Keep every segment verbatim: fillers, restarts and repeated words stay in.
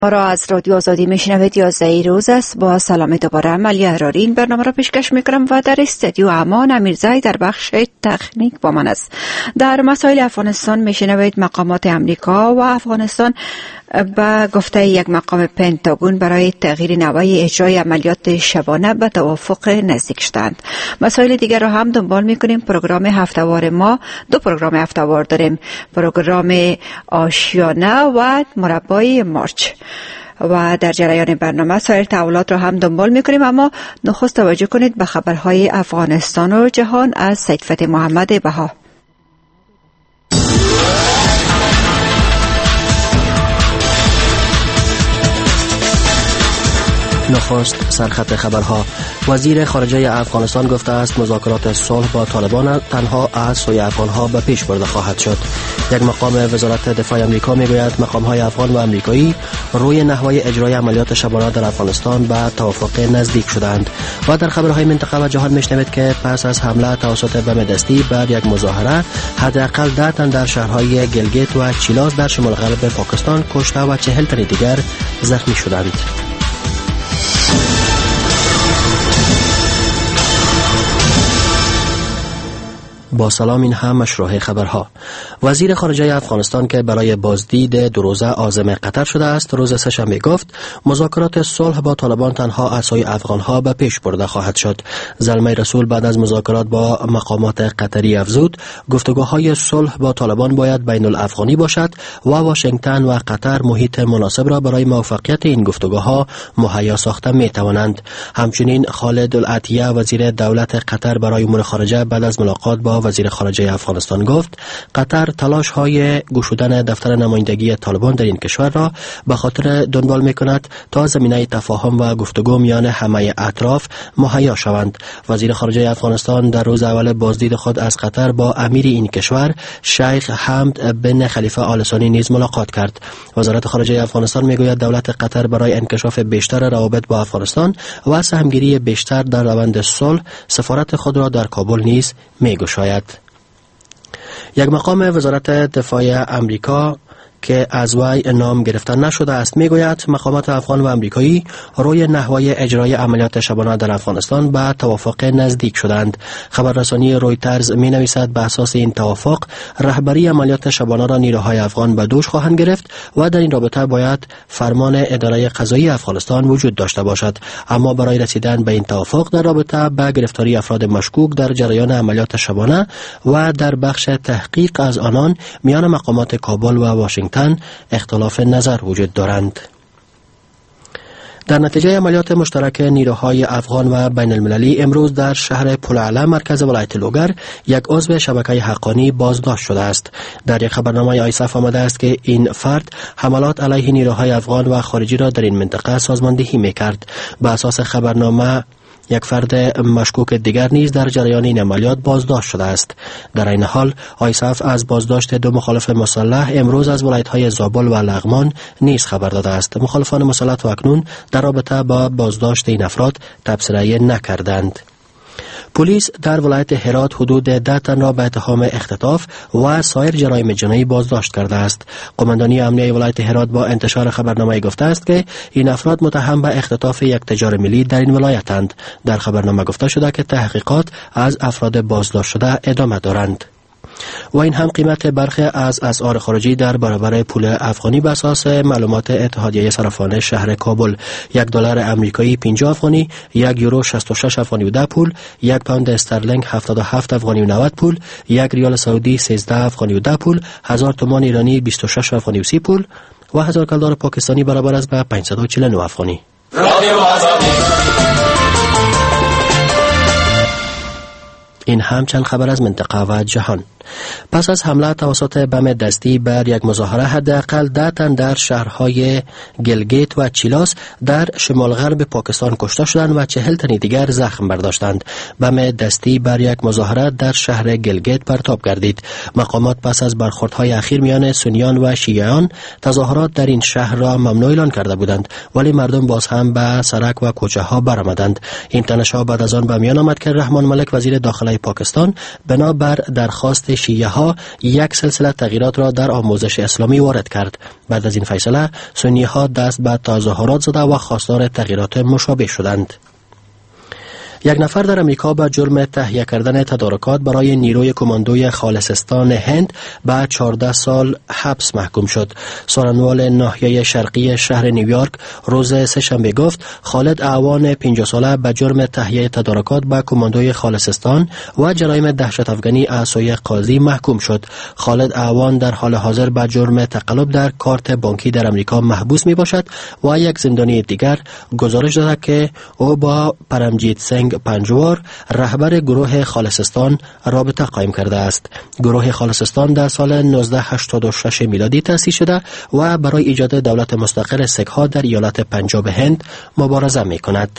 ما را از رادیو آزادی میشنوید. یازده روز است. با سلام دوباره عملی احراری این برنامه را پیشکش میکنم و در استودیو امان امیرزایی در بخش تکنیک با من است. در مسائل افغانستان میشنوید مقامات امریکا و افغانستان با گفته یک مقام پنتاگون برای تغییر نوع اجرای عملیات شبانه به توافق نزدیک شدند. مسائل دیگر را هم دنبال میکنیم. پروگرام هفتهوار ما دو پروگرام هفتهوار داریم، پروگرام آشیانه و مربای مارچ، و در جریان برنامه سایر تحولات را هم دنبال میکنیم. اما نخست توجه کنید به خبرهای افغانستان و جهان از سید فتح محمد بها. نخست سرخط خبرها. وزیر خارجه افغانستان گفته است مذاکرات صلح با طالبان تنها از سوی افغانها به پیش برده خواهد شد. یک مقام وزارت دفاع آمریکا میگوید مقام‌های افغان و آمریکایی روی نحوه اجرای عملیات شبانه در افغانستان به توافق نزدیک شدند. و در خبرهای منطقه و جهان میشنوید که پس از حمله توسط بم دستی بر یک مظاهره حداقل ده تن در شهرهای گلگیت و چیلاز در شمال غرب پاکستان کشته و چهل تن دیگر زخمی شدند. با سلام، این هم مشروع خبرها. وزیر خارجه افغانستان که برای بازدید دو روزه عازم قطر شده است روز سه‌شنبه گفت مذاکرات صلح با طالبان تنها از سوی افغانها به پیش برده خواهد شد. زلمه رسول بعد از مذاکرات با مقامات قطری افزود گفتگوهای صلح با طالبان باید بین الافغانی باشد و واشنگتن و قطر محیط مناسب را برای موفقیت این گفتگوها مهیا ساخته می توانند. همچنین خالد العطیه وزیر دولت قطر برای امور خارجه بعد از ملاقات با وزیر خارجه افغانستان گفت قطر تلاش های گشودن دفتر نمایندگی طالبان در این کشور را به خاطر دنبال می کند تا زمینه تفاهم و گفتگو میان همه اطراف مهیا شوند. وزیر خارجه افغانستان در روز اول بازدید خود از قطر با امیر این کشور شیخ حمد بن خلیفه آل ثانی نیز ملاقات کرد. وزارت خارجه افغانستان می گوید دولت قطر برای انکشاف بیشتر روابط با افغانستان و سهمگیری بیشتر در روند صلح سفارت خود را در کابل نیز می گشاید. یک مقام وزارت دفاع امریکا که از وی نام گرفته نشده است میگوید مقامات افغان و امریکایی روی نحوه اجرای عملیات شبانه در افغانستان به توافق نزدیک شدند. خبررسانی رویترز می نویسد به اساس این توافق رهبری عملیات شبانه را نیروهای افغان به دوش خواهند گرفت و در این رابطه باید فرمان اداره قضایی افغانستان وجود داشته باشد. اما برای رسیدن به این توافق در رابطه به گرفتاری افراد مشکوک در جریان عملیات شبانه و در بخش تحقیق از آنان میان مقامات کابل و واشنگتن اختلاف نظر وجود دارند. در نتیجه عملیات مشترک نیروهای افغان و بین المللی امروز در شهر پلعله مرکز ولایت لوگر یک عضو شبکه حقانی بازداشت شده است. در یک خبرنامه آیسف آمده است که این فرد حملات علیه نیروهای افغان و خارجی را در این منطقه سازماندهی می‌کرد. به اساس خبرنامه یک فرد مشکوک دیگر نیز در جریان این عملیات بازداشت شده است. در این حال آیسف از بازداشت دو مخالف مسلح امروز از ولایت‌های زابل و لغمان نیز خبر داده است. مخالفان مسلح اکنون در رابطه با بازداشت این افراد تبصره نکردند. پلیس در ولایت هرات حدود ده تن را به اتهام اختطاف و سایر جرایم جنایی بازداشت کرده است. قماندانی امنیه ولایت هرات با انتشار خبرنامه گفته است که این افراد متهم به اختطاف یک تجار ملی در این ولایتند. در خبرنامه گفته شده که تحقیقات از افراد بازداشت شده ادامه دارند. و این هم قیمت برخی از اسعار خارجی در برابر پول افغانی به اساس معلومات اتحادیه صرافان شهر کابل. یک دلار امریکایی پنجاه افغانی، یک یورو شصت و شش افغانی و ده پول، یک پوند استرلینگ هفتاد و هفت افغانی و نود پول، یک ریال سعودی سیزده افغانی و ده پول، هزار تومان ایرانی بیست و شش افغانی و سی پول و هزار دلار پاکستانی برابر است به پانصد و چهل و نه افغانی. این هم چند خبر از منطقه و جهان. پس از حمله توسط بم دستی بر یک مظاهره حداقل ده تن در شهرهای گلگیت و چیلاس در شمال غرب پاکستان کشته شدند و چهل تن دیگر زخم برداشتند. بم دستی بر یک مظاهره در شهر گلگیت پرتاب گردید. مقامات پس از برخوردهای اخیر میان سنیان و شیعیان تظاهرات در این شهر را ممنوع اعلان کرده بودند، ولی مردم باز هم به سرک و کوچه ها برآمدند. این تنش‌ها بعد از آن به میان آمد که رحمان ملک وزیر داخله پاکستان بنابر درخواست دست شیعه ها یک سلسله تغییرات را در آموزش اسلامی وارد کرد. بعد از این فیصله سنی ها دست به تظاهرات زده و خواستار تغییرات مشابه شدند. یک نفر در امریکا به جرم تهیه کردن تدارکات برای نیروی کماندوی خالصستان هند به چهارده سال حبس محکوم شد. سخنگوی ناحیه شرقی شهر نیویورک روز سه‌شنبه گفت خالد اعوان پنجاه ساله به جرم تهیه تدارکات به کماندوی خالصستان و جرایم دهشت افغانی از سوی قاضی محکوم شد. خالد اعوان در حال حاضر به جرم تقلب در کارت بانکی در امریکا محبوس می باشد و یک زندانی دیگر گزارش داده که او با پرمجیت سنگ پنجوار رهبر گروه خالصستان رابطه قائم کرده است. گروه خالصستان در سال نوزده هشتاد و شش میلادی تأسیس شده و برای ایجاد دولت مستقل سیک‌ها در ایالت پنجاب هند مبارزه می کند.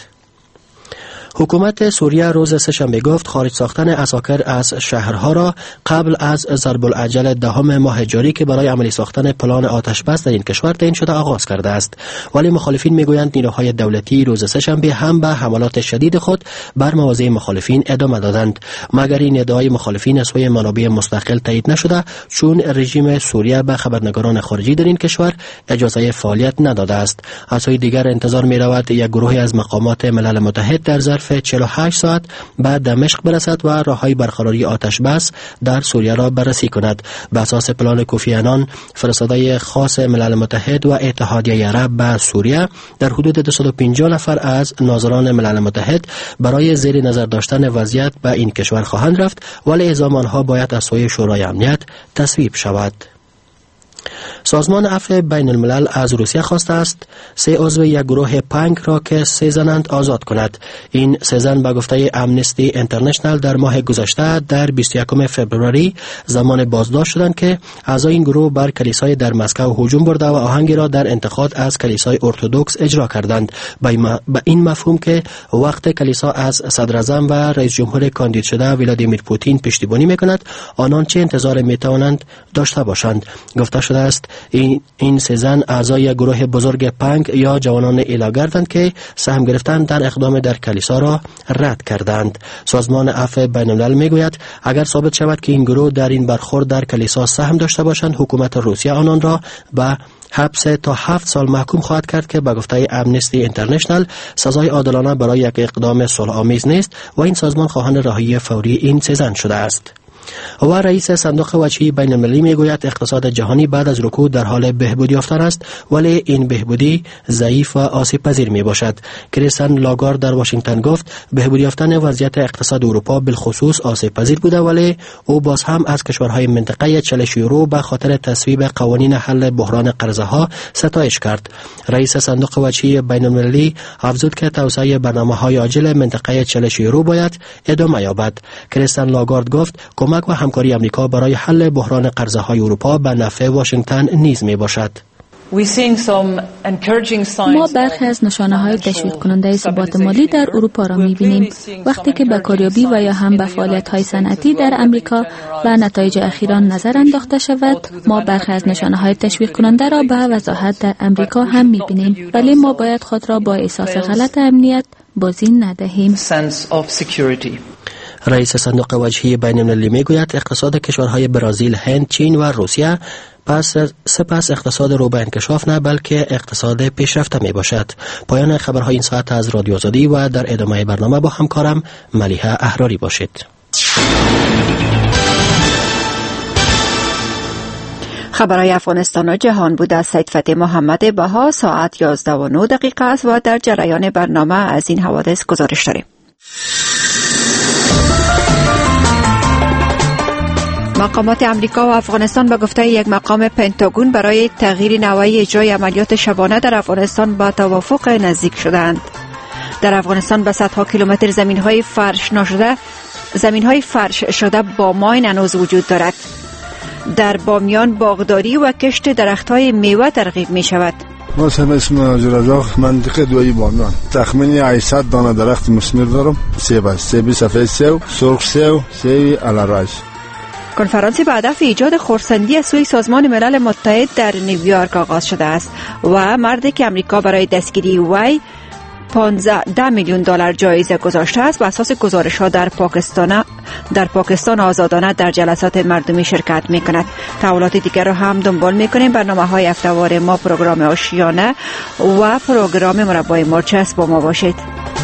حکومت سوریه روز سه‌شنبه گفت خارج ساختن عساکر از شهرها را قبل از ضرب العجل دهم ماه جاری که برای عملی ساختن پلان آتش بس در این کشور تعیین شده آغاز کرده است. ولی مخالفین میگویند نیروهای دولتی روز سه‌شنبه هم به حملات شدید خود بر مواضع مخالفین ادامه دادند، مگر این ادعای مخالفین از سوی منابع مستقل تایید نشده، چون رژیم سوریه به خبرنگاران خارجی در این کشور اجازه فعالیت نداده است. از سوی دیگر انتظار می‌رود یک گروهی از مقامات ملل متحد در ظرف چهل و هشت ساعت به دمشق برسد و راههای برقراری آتش بس در سوریه را بررسی کند. به اساس پلان کوفی عنان فرستاده خاص ملل متحد و اتحادیه عرب به سوریه در حدود دویست و پنجاه نفر از ناظران ملل متحد برای زیر نظر داشتن وضعیت به این کشور خواهند رفت، ولی اعزام آنها باید از سوی شورای امنیت تصویب شود. سازمان عفو بین الملل از روسیه خواسته است سه عضو یک گروه پنگ را که سه زنند آزاد کند. این سه زن به گفته امنستی اینترنشنل در ماه گذشته در بیست و یکم فوریه زمان بازداشت شدند که اعضای این گروه بر کلیسای در مسکو هجوم برده و آهنگی را در انتقاد از کلیسای ارتدوکس اجرا کردند، به این مفهوم که وقت کلیسا از صدر اعظم و رئیس جمهور کاندید شده ولادیمیر پوتین پشتیبانی میکند، آنان چه انتظار میتوانند داشته باشند. گفته شده است این این سه زن اعضای گروه بزرگ پنگ یا جوانان ایلاگردند که سهم گرفتن در اقدام در کلیسا را رد کردند. سازمان عفو بین الملل میگوید اگر ثابت شود که این گروه در این برخورد در کلیسا سهم داشته باشند، حکومت روسیه آنان را به حبس تا هفت سال محکوم خواهد کرد که به گفته امنستی اینترنشنل سزای عادلانه برای یک اقدام صلح‌آمیز نیست و این سازمان خواهان رهایی فوری این سه زن شده است. و رئیس صندوق وجهی بین المللی میگوید اقتصاد جهانی بعد از رکود در حال بهبود یافتن است، ولی این بهبودی ضعیف و آسیب پذیر می باشد. کریستین لاگارد در واشنگتن گفت بهبود یافتن وضعیت اقتصاد اروپا بالخصوص آسیب پذیر بوده، ولی او باز هم از کشورهای منطقه چالش یورو به خاطر تصویب قوانین حل بحران قرضها ستایش کرد. رئیس صندوق وجهی بین المللی افزود که توسعه برنامه‌های عاجل منطقه چالش یورو باید ادامه یابد. کریستین لاگارد گفت کمک و همکاری امریکا برای حل بحران قرضه‌های اروپا به نفع واشنگتن نیز می باشد. ما برخی از نشانه‌های تشویق کننده ثبات مالی در اروپا را می‌بینیم. وقتی که به کاریابی و یا هم به فعالیت‌های صنعتی در امریکا و نتایج اخیران نظر انداخته شود، ما برخی از نشانه‌های تشویق کننده را به وضاحت در امریکا هم می‌بینیم، ولی ما باید خود را با احساس غلط امنیت بازی ندهیم. رئیس صندوق وجهی بین المللی میگوید اقتصاد کشورهای برزیل، هند، چین و روسیه پس سپس اقتصاد رو به انکشاف نه بلکه اقتصاد پیشرفته می باشد. پایان خبرهای این ساعت از رادیو آزادی و در ادامه برنامه با همکارم ملیحه احراری باشید. خبرهای افغانستان و جهان بود از سید فتح محمد بها. ساعت یازده و نه دقیقه است و در جریان برنامه از این حوادث گزارش داریم. مقامات امریکا و افغانستان به گفته یک مقام پنتاگون برای تغییر نوعی اجرای عملیات شبانه در افغانستان با توافق نزدیک شدند. در افغانستان به صدها کیلومتر زمین‌های فرش نشده زمین‌های فرش شده با ماین هنوز وجود دارد. در بامیان باغداری و کشت درخت‌های میوه ترغیب می‌شود. ما اسم ناجرزاق منطقه دوی بامیان تخمینی هشتصد دانه درخت مثمر دارم. سیب است، سیب سفید سیب، سرخ سیب، سیب الارج. کنفرانسی به هدف ایجاد خرسندی از سوی سازمان ملل متحد در نیویورک آغاز شده است و مردی که امریکا برای دستگیری وی پانزده میلیون دلار جایزه گذاشته است و اساس گزارش‌ها در پاکستان در پاکستان آزادانه در جلسات مردمی شرکت می‌کند. تحولات دیگر را هم دنبال می‌کنیم. برنامه‌های هفته‌وار ما، پروگرام آشیانه و پروگرام مربای مرچ است. با ما باشید.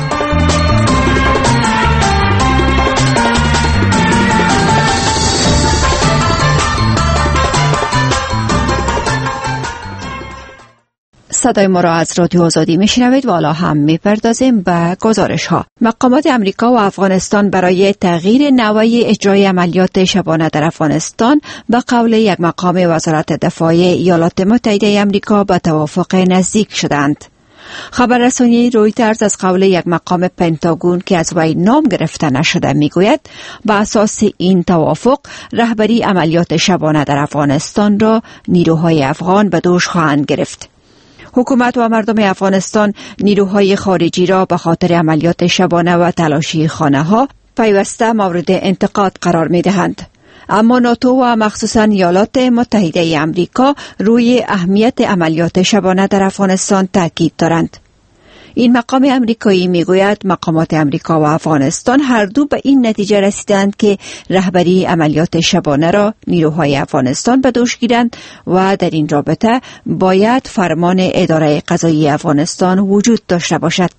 صدای ما را از رادیو آزادی میشنوید و حالا هم میپردازیم به گزارش ها. مقامات امریکا و افغانستان برای تغییر نوع اجرای عملیات شبانه در افغانستان به قول یک مقام وزارت دفاع ایالات متحده امریکا به توافق نزدیک شدند. خبررسانی رویترز از قول یک مقام پنتاگون که از وی نام گرفته نشده میگوید به اساس این توافق رهبری عملیات شبانه در افغانستان را نیروهای افغان به دوش خواهند گرفت. حکومت و مردم افغانستان نیروهای خارجی را به خاطر عملیات شبانه و تلاشی خانه ها پیوسته مورد انتقاد قرار می دهند. اما ناتو و مخصوصاً ایالات متحده امریکا روی اهمیت عملیات شبانه در افغانستان تاکید دارند. این مقام امریکایی میگوید مقامات امریکا و افغانستان هر دو به این نتیجه رسیدند که رهبری عملیات شبانه را نیروهای افغانستان به دوش گیرند و در این رابطه باید فرمان اداره قضایی افغانستان وجود داشته باشد.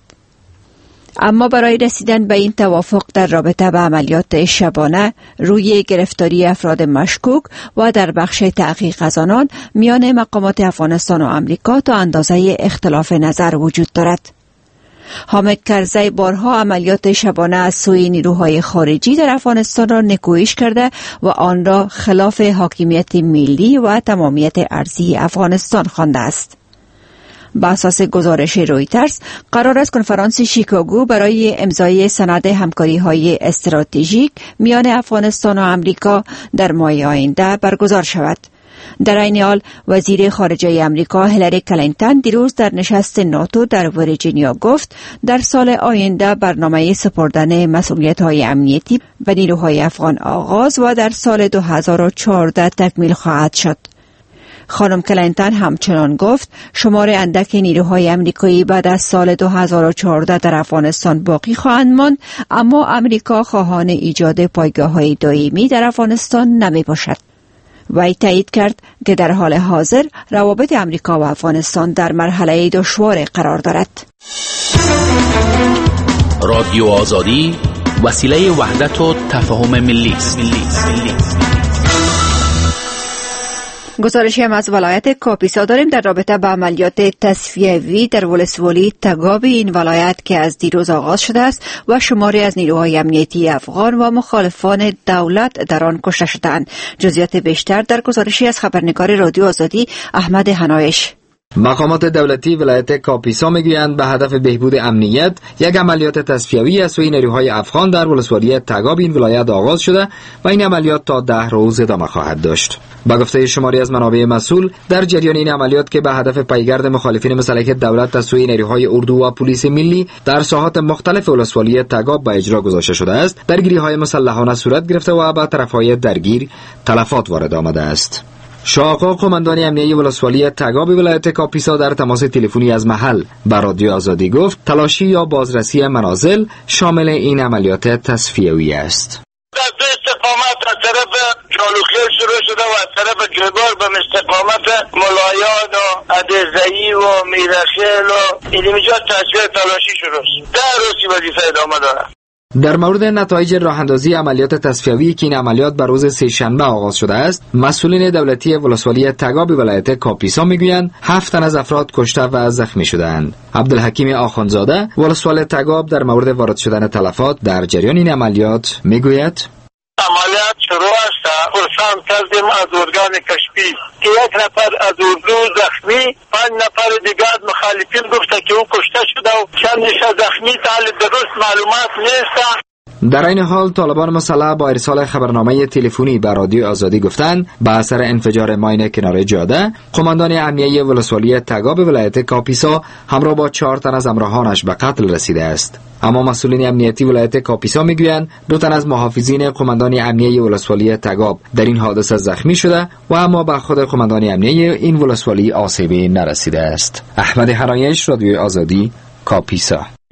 اما برای رسیدن به این توافق در رابطه به عملیات شبانه روی گرفتاری افراد مشکوک و در بخش تحقیق از آنان میان مقامات افغانستان و امریکا تا اندازه اختلاف نظر وجود دارد. حامد کرزی بارها عملیات شبانه از سوی نیروهای خارجی در افغانستان را نکویش کرده و آن را خلاف حاکمیت ملی و تمامیت ارضی افغانستان خوانده است. با اساس گزارش رویترز قرار است کنفرانس شیکاگو برای امضای سند همکاری‌های استراتژیک میان افغانستان و امریکا در ماه آینده برگزار شود. در این حال وزیر خارجه امریکا هیلاری کلینتون دیروز در نشست ناتو در ویرجینیا گفت در سال آینده برنامه سپردن مسئولیت‌های امنیتی به نیروهای افغان آغاز و در سال دو هزار و چهارده تکمیل خواهد شد. خانم کلینتون همچنان گفت شمار اندک نیروهای امریکایی بعد از سال دو هزار و چهارده در افغانستان باقی خواهند ماند، اما امریکا خواهان ایجاد پایگاه‌های دائمی در افغانستان نمی باشد. وی تایید کرد که در حال حاضر روابط امریکا و افغانستان در مرحله دشوار قرار دارد. رادیو آزادی وسیله وحدت و تفاهم ملی است. گزارشی هم از ولایت کاپیسا داریم در رابطه با عملیات تصفیه‌ای در ولسوالی تگاب این ولایت که از دیروز آغاز شده است و شماری از نیروهای امنیتی افغان و مخالفان دولت در آن کشته شدند. جزئیات بیشتر در گزارشی از خبرنگار رادیو آزادی احمد حنایش. مقامات دولتی ولایت کاپیسا میگویند به هدف بهبود امنیت یک عملیات تصفیه‌ای از سوی نیروهای افغان در ولسوالی تگاب این ولایت آغاز شده و این عملیات تا ده روز ادامه خواهد داشت. با گفته شماری از منابع مسئول در جریان این عملیات که به هدف پیگرد مخالفین مسلح دولت از سوی نیروهای اردو و پلیس ملی در ساحات مختلف ولسوالی تگاب به اجرا گذاشته شده است، درگیری‌های مسلحانه صورت گرفته و به طرف‌های درگیر تلفات وارد آمده است. شاقا قماندان امنیه ولسوالی تگاب ولایت کاپیسا در تماس تلفنی از محل با رادیو آزادی گفت تلاشی یا بازرسی منازل شامل این عملیات تصفیه‌ای است. از دو استقامت از طرف جالوخیل شروع شده و از طرف جبار به استقامت ملایان و عدزعی و میرخیل و اینجا تصفیه تلاشی شروع شد. در روزی وظیفه ادامه داره. در مورد نتایج راهاندازی عملیات تصفیه‌ای که این عملیات بر روز سه‌شنبه آغاز شده است، مسئولین دولتی ولسوالی تگاب ولایت کاپیسا میگویند هفت تن از افراد کشته و زخمی شدند. عبدالحکیم آخوندزاده ولسوال تگاب در مورد وارد شدن تلفات در جریان این عملیات میگوید عملیات شروع است. ارسال کردیم از ارگان کشفی که یک نفر از اردو زخمی، پنج نفر دیگر از مخالفین گفته که او کشته شده و چندش زخمی، حال درست معلومات نیست. در این حال طالبان مسلح با ارسال خبرنامه تلفنی به رادیو آزادی گفتند به اثر انفجار ماین کنار جاده قماندان امنیه ولسوالی تگاب ولایت کاپیسا همراه با چهار تن از همراهانش به قتل رسیده است. اما مسئولین امنیتی ولایت کاپیسا میگویند دو تن از محافظین قماندان امنیه ولسوالی تگاب در این حادثه زخمی شده و اما به خود قماندان امنیه این ولسوالی آسیبی نرسیده است. احمد حنایش، رادیو آزادی، کاپیسا.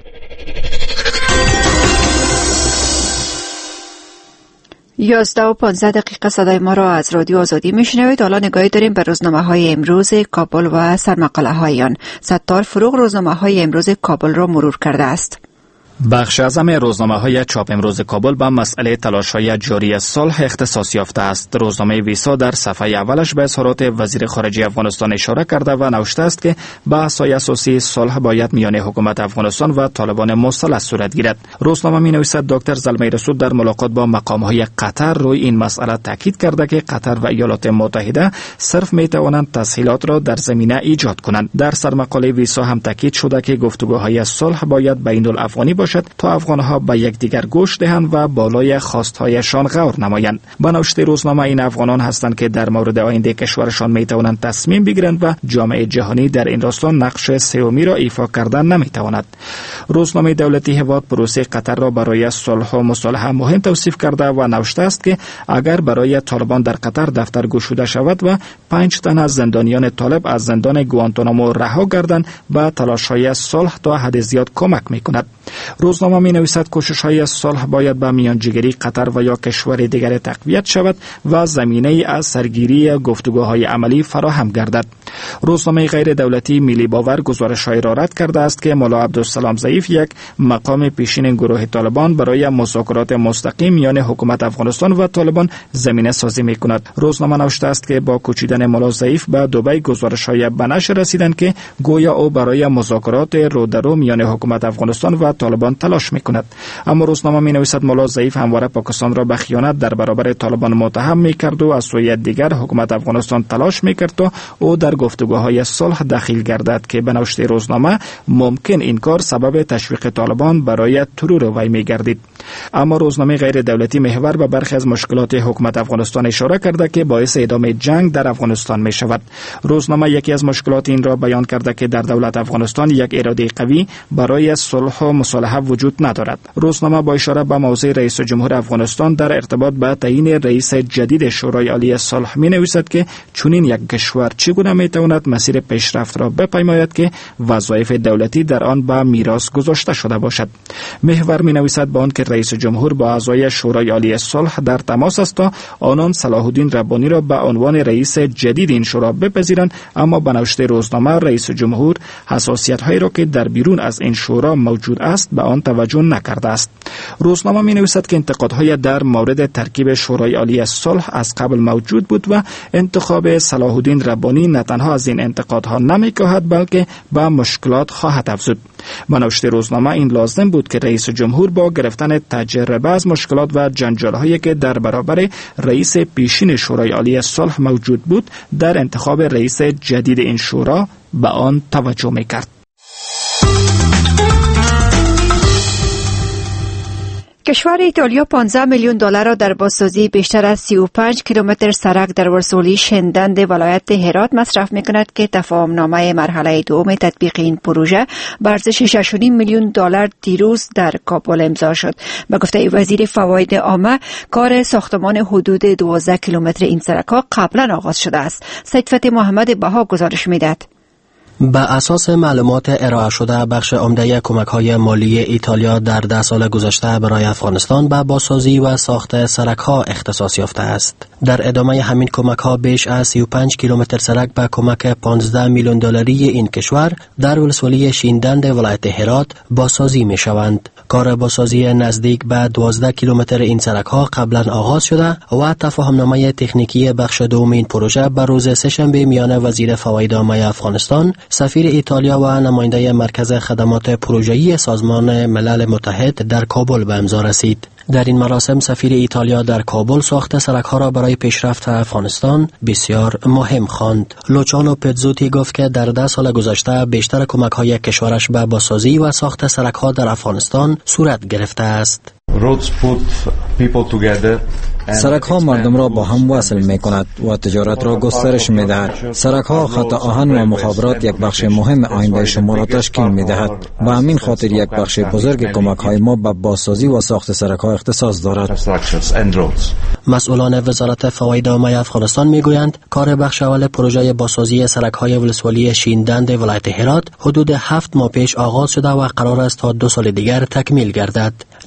یازده و پانزده دقیقه صدای ما را از رادیو آزادی میشنوید. حالا نگاهی داریم به روزنامه های امروز کابل و سرمقاله های آن. ستار فروغ روزنامه های امروز کابل را مرور کرده است. بخش اعظم روزنامه‌های چاپ امروز کابل به مسئله تلاش‌های جاری صلح اختصاص یافته است. روزنامه ویسا در صفحه اولش به اظهارات وزیر خارجه افغانستان اشاره کرده و نوشته است که بحث‌های اساسی صلح باید میان حکومت افغانستان و طالبان مثلث صورت گیرد. روزنامه می‌نویسد دکتر زلمه رسول در ملاقات با مقام‌های قطر روی این مسئله تاکید کرده که قطر و ایالات متحده صرف می‌توانند تسهیلات را در زمینه ایجاد کنند. در سرمقاله ویسا هم تاکید شده که گفتگوهای صلح باید بین‌الافغانی باشد تا افغانها به یکدیگر گوش دهند و بالای خواستهایشان غور نمایند. به نوشته روزنامه این افغانان هستند که در مورد آینده کشورشان می توانند تصمیم بگیرند و جامعه جهانی در این راستا نقش سومی را ایفا کردن نمی تواند. روزنامه دولتی هواد پروسه قطر را برای صلح و مصالحه مهم توصیف کرده و نوشته است که اگر برای طالبان در قطر دفتر گشوده شود و پنج تن از زندانیان طالب از زندان گوانتانامو رها گردند به تلاش‌های صلح تا حد زیاد کمک می‌کند. روزنامه می نویسد کوشش های صلح باید به میانجیگری قطر و یا کشور دیگر تقویت شود و زمینه از سرگیری گفتگوهای عملی فراهم گردد. روزنامه غیر دولتی ملی باور گزارش های را رد کرده است که مولا عبدالسلام ضعیف یک مقام پیشین گروه طالبان برای مذاکرات مستقیم میان حکومت افغانستان و طالبان زمینه سازی می کند. روزنامه نوشته است که با کوچیدن مولا ضعیف به دبی گزارش های به نشر رسیدند که گویا او برای مذاکرات رو در رو میان حکومت افغانستان و طالبان تلاش میکند. اما روزنامه می نویسد مولا ضعیف همواره پاکستان را به خیانت در برابر طالبان متهم میکرد و از سوی دیگر حکومت افغانستان تلاش میکرد تا او در گفتگوهای صلح دخیل گردد که به نوشته روزنامه ممکن این کار سبب تشویق طالبان برای ترور وی میگردید. اما روزنامه غیر دولتی محور به برخی از مشکلات حکومت افغانستان اشاره کرده که باعث ادامه جنگ در افغانستان می شود. روزنامه یکی از مشکلات این را بیان کرده که در دولت افغانستان یک اراده قوی برای صلح و مصالحه وجود ندارد. روزنامه با اشاره به موضع رئیس جمهور افغانستان در ارتباط به تعیین رئیس جدید شورای عالی صلح می نویسد که چنین یک کشور چگونه می تواند مسیر پیشرفت را بپیماید که وظایف دولتی در آن به میراث گذاشته شده باشد. محور می نویسد با آنکه رئیس جمهور با اعضای شورای عالی صلح در تماس است تا آنان صلاح الدین ربانی را به عنوان رئیس جدید این شورا بپذیرند، اما به نوشته روزنامه رئیس جمهور حساسیت هایی را که در بیرون از این شورا موجود است به آن توجه نکرده است. روزنامه می نویسد که انتقادهای در مورد ترکیب شورای عالی صلح از قبل موجود بود و انتخاب صلاح الدین ربانی نه تنها از این انتقادها نمی‌کاهد بلکه به مشکلات خواهد افزود. به نوشته روزنامه این لازم بود که رئیس جمهور با گرفتن تجربه از مشکلات و جنجال‌هایی که در برابر رئیس پیشین شورای عالی صلح موجود بود در انتخاب رئیس جدید این شورا به آن توجه می‌کرد. کشور ایتالیا پانزده میلیون دلار را در بازسازی بیشتر از سی و پنج کیلومتر سرک در ولسوالی شندند ولایت هرات مصرف می‌کند که تفاهم‌نامه مرحله دوم تطبیق این پروژه به ارزش شش و نیم میلیون دلار دیروز در کابل امضا شد. به گفته وزیر فواید عامه کار ساختمان حدود دوازده کیلومتر این سرک‌ها قبلا آغاز شده است. سید فتحی محمد بها گزارش می‌دهد. بر اساس معلومات ارائه شده بخش عمده کمک‌های مالی ایتالیا در ده سال گذشته برای افغانستان به بازسازی و ساخت سرک‌ها اختصاص یافته است. در ادامه همین کمک‌ها بیش از سی و پنج کیلومتر سرک به کمک پانزده میلیون دلاری این کشور در ولسوالی شیندند ولایت هرات بازسازی می‌شوند. کار بازسازی نزدیک به دوازده کیلومتر این سرک‌ها قبلا آغاز شده و تفاهمنامه تکنیکی بخش دوم این پروژه بر روز سه‌شنبه میان وزیر فواید عامه افغانستان، سفیر ایتالیا و نماینده مرکز خدمات پروژه‌ای سازمان ملل متحد در کابل به امضا رسید. در این مراسم سفیر ایتالیا در کابل ساخت سرک‌ها را برای پیشرفت افغانستان بسیار مهم خواند. لوچانو پتزوتی گفت که در ده سال گذشته بیشتر کمک‌های کشورش به بازسازی و ساخت سرک‌ها در افغانستان صورت گرفته است. سرک ها مردم را با هم وصل می کند و تجارت را گسترش می دهد. سرک ها خط آهن و مخابرات یک بخش مهم آینده شما را تشکیل می دهد و همین خاطر یک بخش بزرگ کمک های ما به بازسازی و ساخت سرک ها اختصاص دارد. مسئولان وزارت فواید عامه افغانستان می گویند کار بخش اول پروژه بازسازی سرک های ولسوالی شیندند ولایت هرات حدود هفت ماه پیش آغاز شده و قرار است تا دو سال دیگر تکمیل گردد.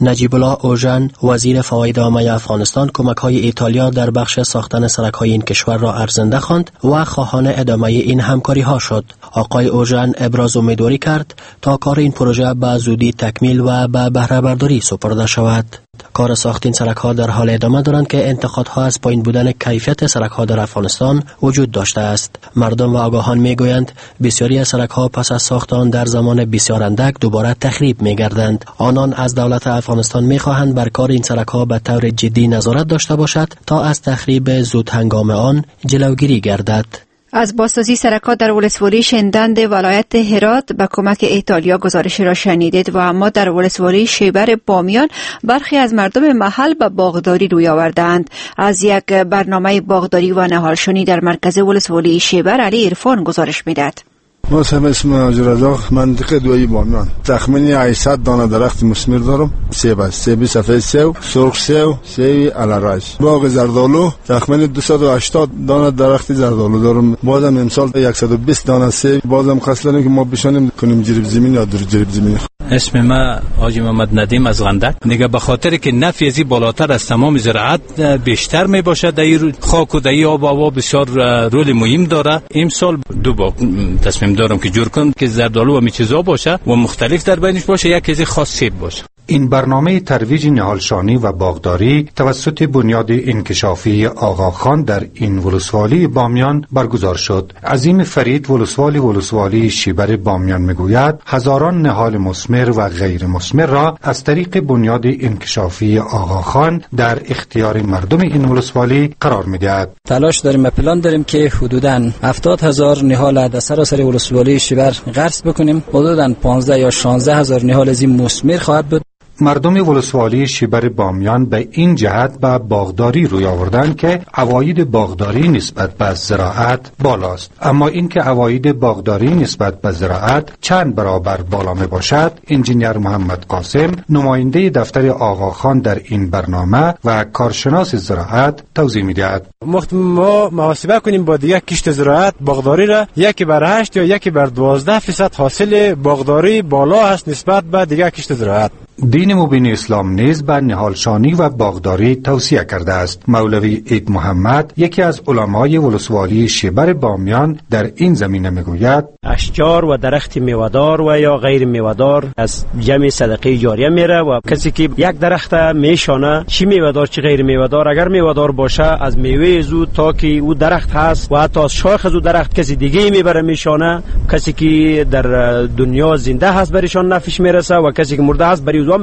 نجیب الله اوژن وزیر فواید عامه افغانستان کمک‌های ایتالیا در بخش ساختن سرک‌های این کشور را ارزنده خواند و خواهان ادامه این همکاری‌ها شد. آقای اوژن ابراز امیدواری کرد تا کار این پروژه به زودی تکمیل و به بهره برداری سپرده شود. کار ساخت این سرک‌ها در حال ادامه دارند که انتقادها از پایین بودن کیفیت سرک‌ها در افغانستان وجود داشته است. مردم و آگاهان می‌گویند بسیاری از سرک‌ها پس از ساخت آن در زمان بسیار اندک دوباره تخریب می‌گردند. آنان از دولت افغانستان می‌خواهند بر کار این سرک‌ها به طور جدی نظارت داشته باشد تا از تخریب زود هنگام آن جلوگیری گردد. از بازسازی سرک‌ها در ولسوالی شندند ولایت هرات به کمک ایتالیا گزارش را شنیدید و اما در ولسوالی شیبر بامیان برخی از مردم محل به باغداری روی آوردند. از یک برنامه باغداری و نهالشونی در مرکز ولسوالی شیبر علی عرفان گزارش می‌دهد. ما اسم اسم ناجرزاق منطقه دویی بامیان تخمینی هشتصد دانه درخت مثمر دارم. سیب است، سیب سفید سیب، سرخ سیب، سیب الرج. باغ زردالو تخمین دویست و هشتاد دانه درخت زردالو دارم. بازم امسال صد و بیست دانه سیب. بازم قصد که ما بشانیم کنیم جریب زمین یا در جریب زمین. اسم ما حاجی محمد ندیم از غندک. دیگه به خاطر که نفع ازی بالاتر از تمام زراعت بیشتر می باشد، در خاک و در آب و هوا بسیار رول مهم داره. امسال دو باغ تصمیم دارم که جور کنم که زردالو و می چیزا باشه و مختلف در بینش باشه، یکی از خاص سیب باشه. این برنامه ترویج نهالشانی و باغداری توسط بنیاد انکشافی آقاخان در این ولسوالی بامیان برگزار شد. عظیم فرید ولسوالی ولسوالی شیبر بامیان میگوید هزاران نهال مثمر و غیر مثمر را از طریق بنیاد انکشافی آقاخان در اختیار مردم این ولسوالی قرار میدهد. تلاش داریم و پلان داریم که حدوداً هفتاد هزار نهال در سراسر ولسوالی شیبر غرس بکنیم. حدوداً پانزده یا شانزده هزار نهال از این مثمر خواهد بود. مردم ولسوالی شیبر بامیان به این جهت به باغداری روی آوردند که عواید باغداری نسبت به زراعت بالاست. اما اینکه عواید باغداری نسبت به زراعت چند برابر بالا می باشد، انجینیر محمد قاسم نماینده دفتر آقاخان در این برنامه و کارشناس زراعت توضیح می دهد. وقتی ما محاسبه کنیم با دیگه کشت زراعت باغداری را یکی بر هشت یا یکی بر دوازده فیصد حاصل باغداری بالا است نسبت به دیگه کشت زراعت. دین مبین اسلام نیز به نهالشانی و باغداری توصیه کرده است. مولوی عید محمد یکی از علمای ولسوالی شیبر بامیان در این زمینه میگوید اشجار و درخت میوه‌دار و یا غیر میوه‌دار از جمع صدقه جاریه میره و کسی که یک درخت میشانه چی میوه‌دار چی غیر میوه‌دار، اگر میوه‌دار باشه از میوه زو تا که او درخت هست و حتی از شاخ از او درخت کسی دیگه میبره میشانه، کسی که در دنیا زنده هست برایشان نفعش میرسه و کسی که مرده هست برای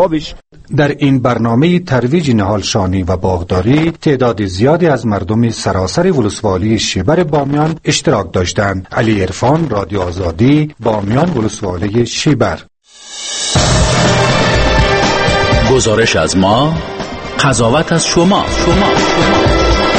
در این برنامه ترویج نهالشانی و باغداری تعداد زیادی از مردم سراسر ولسوالی شیبر بامیان اشتراک داشتند. علی عرفان، رادیو آزادی، بامیان، ولسوالی شیبر. گزارش از ما، قضاوت از شما. شما شما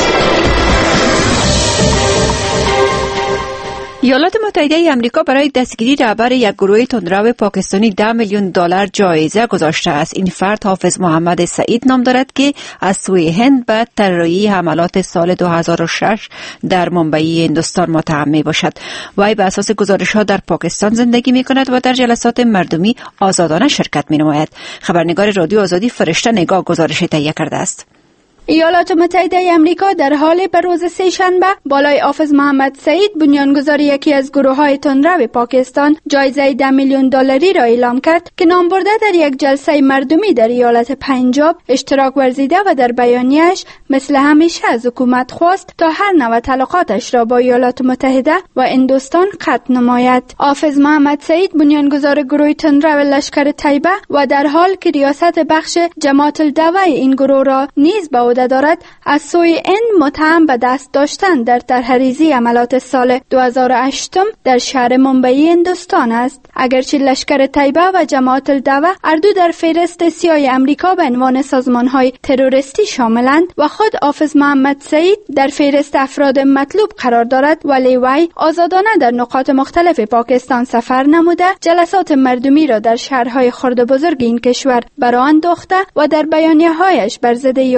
ایالات متحده آمریکا برای دستگیری رهبر یک گروه تندرو پاکستانی ده میلیون دلار جایزه گذاشته است. این فرد حافظ محمد سعید نام دارد که از سوی هند به طراحی حملات سال دو هزار و شش در منبعی هندوستان متهم می باشد. وی به اساس گزارش ها در پاکستان زندگی می کند و در جلسات مردمی آزادانه شرکت می نماید. خبرنگار رادیو آزادی فرشته نگاه گزارش تهیه کرده است. ایالات متحده امریکا در حال به روز سه‌شنبه بالای حافظ محمد سعید بنیانگذار یکی از گروه‌های تندرو پاکستان جایزه ده میلیون دلاری را اعلام کرد که نام برده در یک جلسه مردمی در ایالت پنجاب اشتراک ورزیده و در بیانیه‌اش مثل همیشه از حکومت خواست تا هر نوع تعلقاتش را با ایالات متحده و هندوستان قطع نماید. حافظ محمد سعید بنیانگذار گروه تندرو لشکر طیبه و در حال که ریاست بخش جماعت الدعوه این گروه را نیز به دارد از سوی این متهم به دست داشتن در طرحریزی عملات سال دو هزار و هشت در شهر منبعی هندوستان است. اگرچه لشکر طیبه و جماعت الدعوه هر دو در فهرست سیاه امریکا به عنوان سازمان‌های تروریستی شاملند و خود حافظ محمد سعید در فهرست افراد مطلوب قرار دارد، ولی وی آزادانه در نقاط مختلف پاکستان سفر نموده جلسات مردمی را در شهرهای خرد و بزرگ این کشور برآ انداخته و در بیانیه‌هایش بر ضد ایالات متحده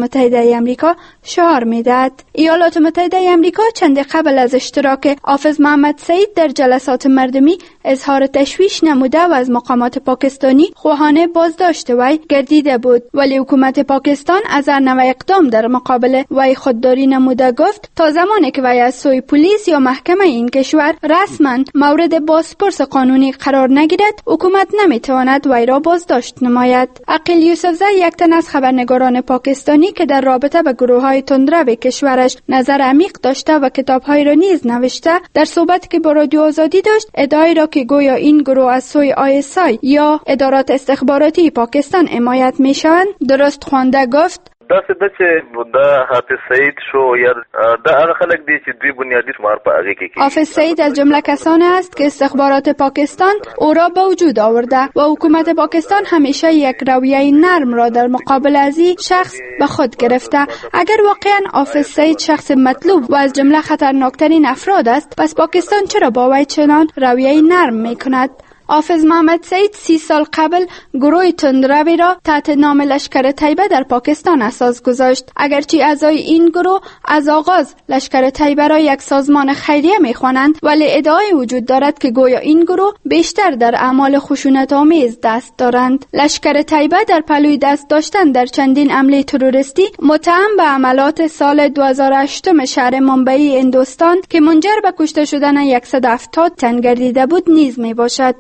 متحده ای آمریکا شعار میدهد. ایالات متحده ای آمریکا چند قبل از اشتراک حافظ محمد سعید در جلسات مردمی اظهار تشویش نموده و از مقامات پاکستانی خواهان بازداشت وی گردیده بود، ولی حکومت پاکستان از هر نوع اقدام در مقابل وی خودداری نموده گفت تا زمانی که وی از سوی پلیس یا محکمه این کشور رسما مورد بازپرس قانونی قرار نگیرد، حکومت نمیتواند وی را بازداشت نماید. عقیل یوسفزی یک تن از خبرنگاران پاکستانی که در رابطه به گروه‌های تندرو کشورش نظر عمیق داشته و کتاب‌های را نیز نوشته، در صحبتی که با رادیو آزادی داشت ادعای را که گویا این گروه از سوی آی اس آی یا ادارات استخباراتی پاکستان حمایت میشوند درست خوانده گفت. داسې د چې د حافظ سعید شو یا د هغه خلک دي چې دوی بنیادی شمار په هغه کې کوي. حافظ سعید از جمله کسانی است که استخبارات پاکستان او را به وجود آورده و حکومت پاکستان همیشه یک رویه نرم را در مقابل از این شخص به خود گرفته. اگر واقعا حافظ سعید شخص مطلوب و از جمله خطرناکترین افراد است، پس پاکستان چرا با وی چنان رویه نرم میکند؟ حافظ محمد سعید سی سال قبل گروه تندروی را تحت نام لشکر طیبه در پاکستان اساس گذاشت. اگرچه اعضای این گروه از آغاز لشکر طیبه را یک سازمان خیریه می‌خوانند، ولی ادعای وجود دارد که گویا این گروه بیشتر در اعمال خشونت‌آمیز دست دارند. لشکر طیبه در پلوی دست داشتن در چندین حمله تروریستی متهم به عملات سال دو هزار و هشت شهر ممبئی هندوستان که منجر به کشته شدن صد و هفتاد تن گردیده بود نیز میباشد.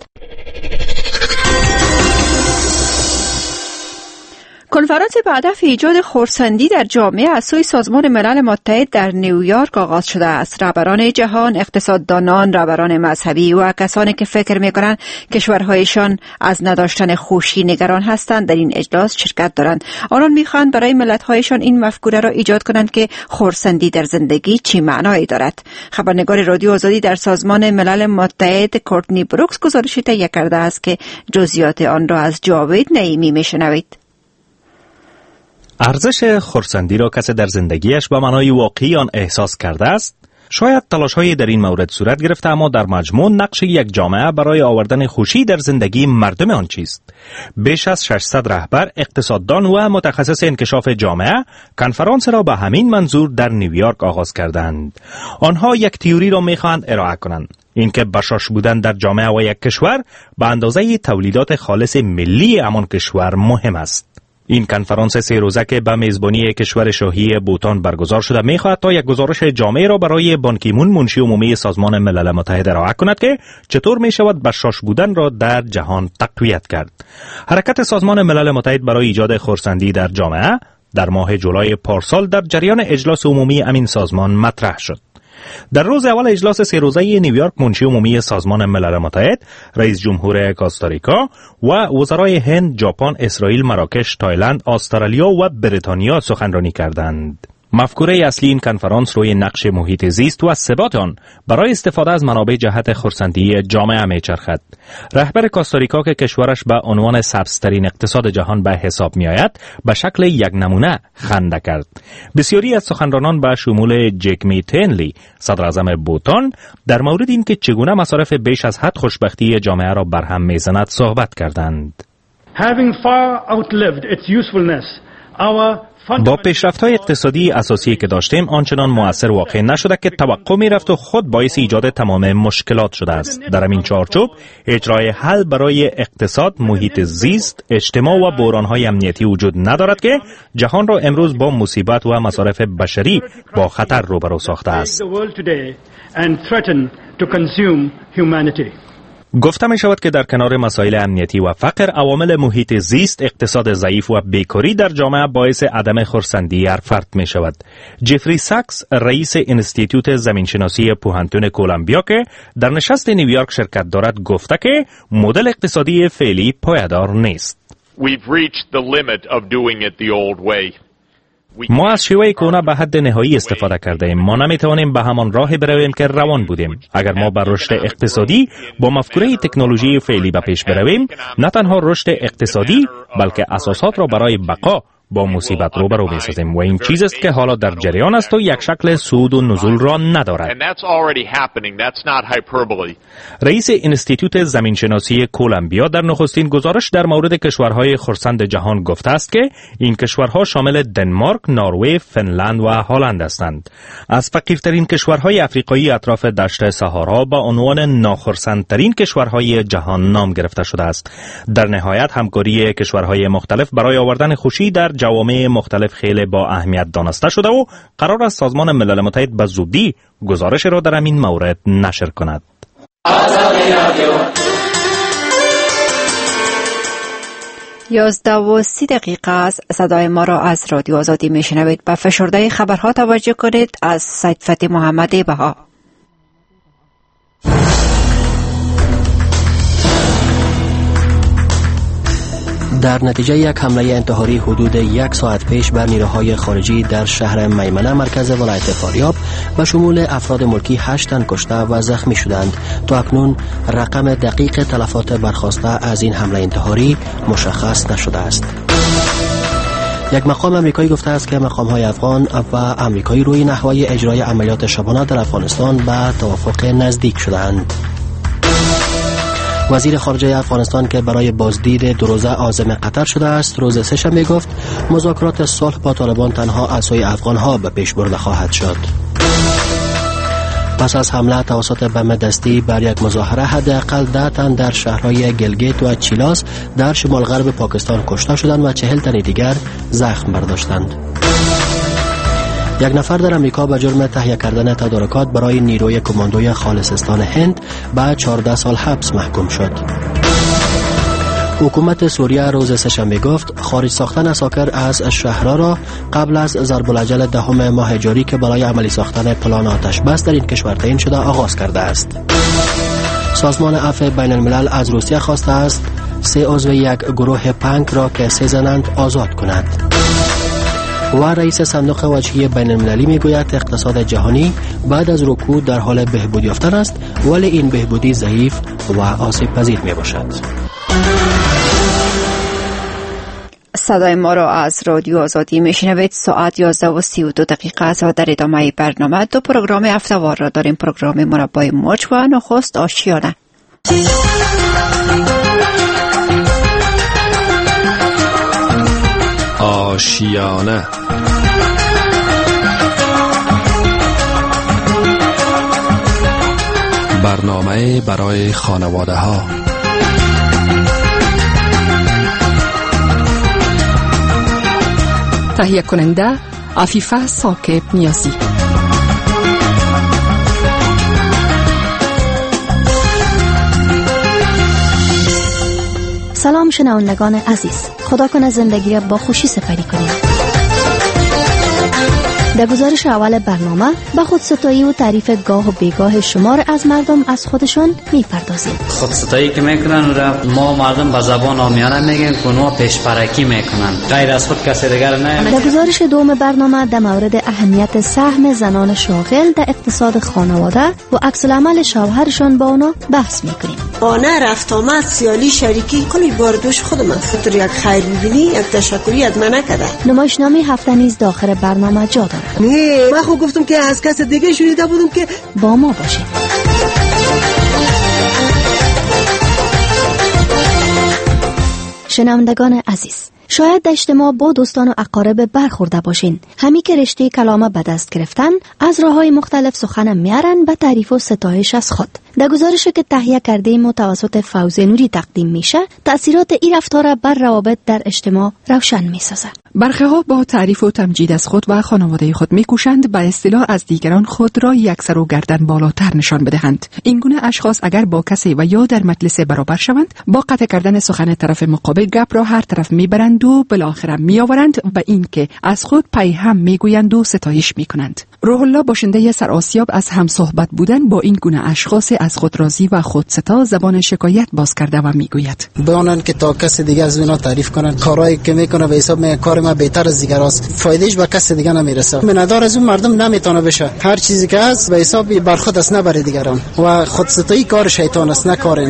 کنفرانس به هدف ایجاد خرسندی در جامعه از سوی سازمان ملل متحد در نیویورک آغاز شده است. رهبران جهان، اقتصاددانان، رهبران مذهبی و کسانی که فکر می‌کنند کشورهایشان از نداشتن خوشی نگران هستند در این اجلاس شرکت دارند. آنان می‌خواهند برای ملت‌هایشان این مفکوره را ایجاد کنند که خرسندی در زندگی چی معنایی دارد. خبرنگار رادیو آزادی در سازمان ملل متحد کورتنی بروکس گزارشی تهیه کرده است که جزئیات آن را از جاوید نعیمی می‌شنوید. ارزش خرسندی را کسی در زندگیش به معنای واقعی آن احساس کرده است؟ شاید تلاش‌هایی در این مورد صورت گرفته، اما در مجموع نقش یک جامعه برای آوردن خوشی در زندگی مردم آن چیست؟ بیش از ششصد رهبر، اقتصاددان و متخصص انکشاف جامعه کنفرانس را به همین منظور در نیویورک آغاز کردند. آنها یک تئوری را می‌خواهند ارائه کنند، اینکه بشاش بودن در جامعه و یک کشور به اندازه تولیدات خالص ملی همان کشور مهم است. این کنفرانس سه روزه که به میزبانی کشور شاهی بوتان برگزار شده می‌خواهد تا یک گزارش جامع را برای بان کی مون منشی عمومی سازمان ملل متحد ارائه کند که چطور می‌شود بشاش بودن را در جهان تقویت کرد. حرکت سازمان ملل متحد برای ایجاد خرسندی در جامعه در ماه جولای پارسال در جریان اجلاس عمومی امین سازمان مطرح شد. در روز اول اجلاس سه روزه نیویورک منشی عمومی سازمان ملل متحد، رئیس جمهور کاستاریکا و وزرای هند، ژاپن، اسرائیل، مراکش، تایلند، استرالیا و بریتانیا سخنرانی کردند. مفکوره اصلی این کنفرانس روی نقش محیط زیست و ثبات آن برای استفاده از منابع جهت خرسندی جامعه میچرخد. رهبر کاستاریکا که کشورش به عنوان سبزترین اقتصاد جهان به حساب می آید، به شکل یک نمونه خنده کرد. بسیاری از سخنرانان به شمول جکمی تنلی، صدر اعظم بوتان، در مورد این که چگونه مصارف بیش از حد خوشبختی جامعه را برهم میزند صحبت کردند. Having far outlived its usefulness, our با پیشرفت‌های اقتصادی اساسی که داشتیم آنچنان مؤثر واقع نشده که توقع می‌رفت و خود باعث ایجاد تمام مشکلات شده است. در همین چارچوب اجرای حل برای اقتصاد، محیط زیست، اجتماع و بحران‌های امنیتی وجود ندارد که جهان را امروز با مصیبت و مصارف بشری با خطر روبرو ساخته است. گفته می شود که در کنار مسائل امنیتی و فقر، عوامل محیط زیست، اقتصاد ضعیف و بیکاری در جامعه باعث عدم خرسندی هر فرد می شود. جفری ساکس، رئیس انستیتوت زمینشناسی پوهنتون کولومبیا که در نشست نیویورک شرکت دارد، گفته که مدل اقتصادی فعلی پایدار نیست. We've reached the limit of doing it the old way. ما از شیوه کهنه به حد نهایی استفاده کرده ایم. ما نمیتوانیم به همان راه برویم که روان بودیم. اگر ما بر رشد اقتصادی با مفکوره تکنولوژی فعلی به پیش برویم، نه تنها رشد اقتصادی بلکه اساسات را برای بقا با مصیبت روبرو می‌سازیم و این چیز است که حالا در جریان است و یک شکل صعود و نزول را ندارد. رئیس انستیتوت زمینشناسی کلمبیا در نخستین گزارش در مورد کشورهای خرسند جهان گفته است که این کشورها شامل دنمارک، نروژ، فنلند و هلند هستند. از فقیرترین کشورهای افریقایی اطراف دشت صحارا با عنوان ناخرسندترین کشورهای جهان نام گرفته شده است. در نهایت همکاری کشورهای مختلف برای آوردن خوشی در جوامع مختلف خیلی با اهمیت دانسته شده و قرار است سازمان ملل متحد به زودی گزارش را در این مورد نشر کند. یازده و سی دقیقه است. صدای ما را از رادیو آزادی میشنوید. به فشرده خبرها توجه کنید از سید فتحی محمد بها. در نتیجه یک حمله انتحاری حدود یک ساعت پیش بر نیروهای خارجی در شهر میمنه مرکز ولایت فاریاب به شمول افراد ملکی هشت تن کشته و زخمی شدند. تا اکنون رقم دقیق تلفات برخاسته از این حمله انتحاری مشخص نشده است. یک مقام امریکایی گفته است که مقام‌های افغان و امریکایی روی نحوه اجرای عملیات شبانه در افغانستان به توافق نزدیک شدند. وزیر خارجه افغانستان که برای بازدید دو روزه عازم قطر شده است روز سه‌شنبه گفت مذاکرات صلح با طالبان تنها از سوی افغان‌ها به پیش برده خواهد شد. پس از حمله توسط بم دستی بر یک مظاهره حداقل ده تن در شهرهای گلگیت و چیلاس در شمال غرب پاکستان کشته شدند و چهل تن دیگر زخم برداشتند. یک نفر در امریکا به جرم تهیه کردن تدارکات برای نیروی کماندوی خالصستان هند به چهارده سال حبس محکوم شد. حکومت سوریه روز سه‌شنبه گفت خارج ساختن عساکر از شهرها را قبل از ضرب العجل دهم ماه جاری که برای عملی ساختن پلان آتش بس در این کشور تعیین شده آغاز کرده است. سازمان عفو بین الملل از روسیه خواسته است سه عضو یک گروه پنک را که سه زنند آزاد کند. و رئیس صندوق وجهی بین المللی میگوید اقتصاد جهانی بعد از رکود در حال بهبود یافتن است ولی این بهبودی ضعیف و آسیب پذیر می باشد. صدای ما را از رادیو آزادی میشنوید. ساعت یازده و سی و دو دقیقه است و در ادامه برنامه دو پروگرام هفته‌وار را داریم. پروگرام مربای موج و نخست آشیانه. آشیانه برنامه برای خانواده ها. تهیه کننده عفیفه ثاقب نیازی. سلام شنوندگان عزیز، خدا کنه زندگی را با خوشی سپری کنید. در گزارش اول برنامه به خودستایی و تعریف گاه و بیگاه شمار از مردم از خودشون میپردازیم. خودستایی که میکنن را ما مردم به زبان عامیانه میگن که اونها پیشپرکی میکنن، غیر از خود کسی دیگر نه. در گزارش دوم برنامه در مورد اهمیت سهم زنان شاغل در اقتصاد خانواده و عکس العمل شوهرشون با اونا بحث میکنیم. آنه رفت آمد سیالی شریکی کلی باردوش خودم است. تو یک خیر ببینی یک تشکری از من نکده. نمایشنامه هفته نیز داخل برنامه جا داره. نه من خود گفتم که از کس دیگه شنیده بودم که با ما باشید. شنوندگان عزیز، شاید در اجتماع با دوستان و اقارب برخورده باشین. همی که رشته کلامه به دست گرفتن از راه‌های مختلف سخن میارن به تعریف و ستایش از خود. در گزارشی که تهیه کرده متوسط فوزی نوری تقدیم میشه، تأثیرات این رفتار بر روابط در اجتماع روشن میسازه. برخی‌ها با تعریف و تمجید از خود و خانواده خود میکوشند به اصطلاح از دیگران خود را یک سر و گردن بالاتر نشان بدهند. این گونه اشخاص اگر با کسی و یا در مجلس برابر شوند، با قطع کردن سخن طرف مقابل گپ را هر طرف میبرند و بالاخره میآورند و این که از خود پی هم میگویند و ستایش میکنند. روح الله باشنده سرآسیاب از هم صحبت بودن با این گونه اشخاص از خود راضی و خودستا زبان شکایت باز کرده و میگوید بانن که تا کس دیگه از اینا تعریف کنن کارایی که میکنه به حساب می کار ما بهتر از دیگر است، فایدهش به کس دیگه نمیرسه. منادار از اون مردم نمیتونه بشه. هر چیزی که هست به حساب بر خود است، نه برای دیگران. و خودستایی کار شیطان است، نه کار انسان.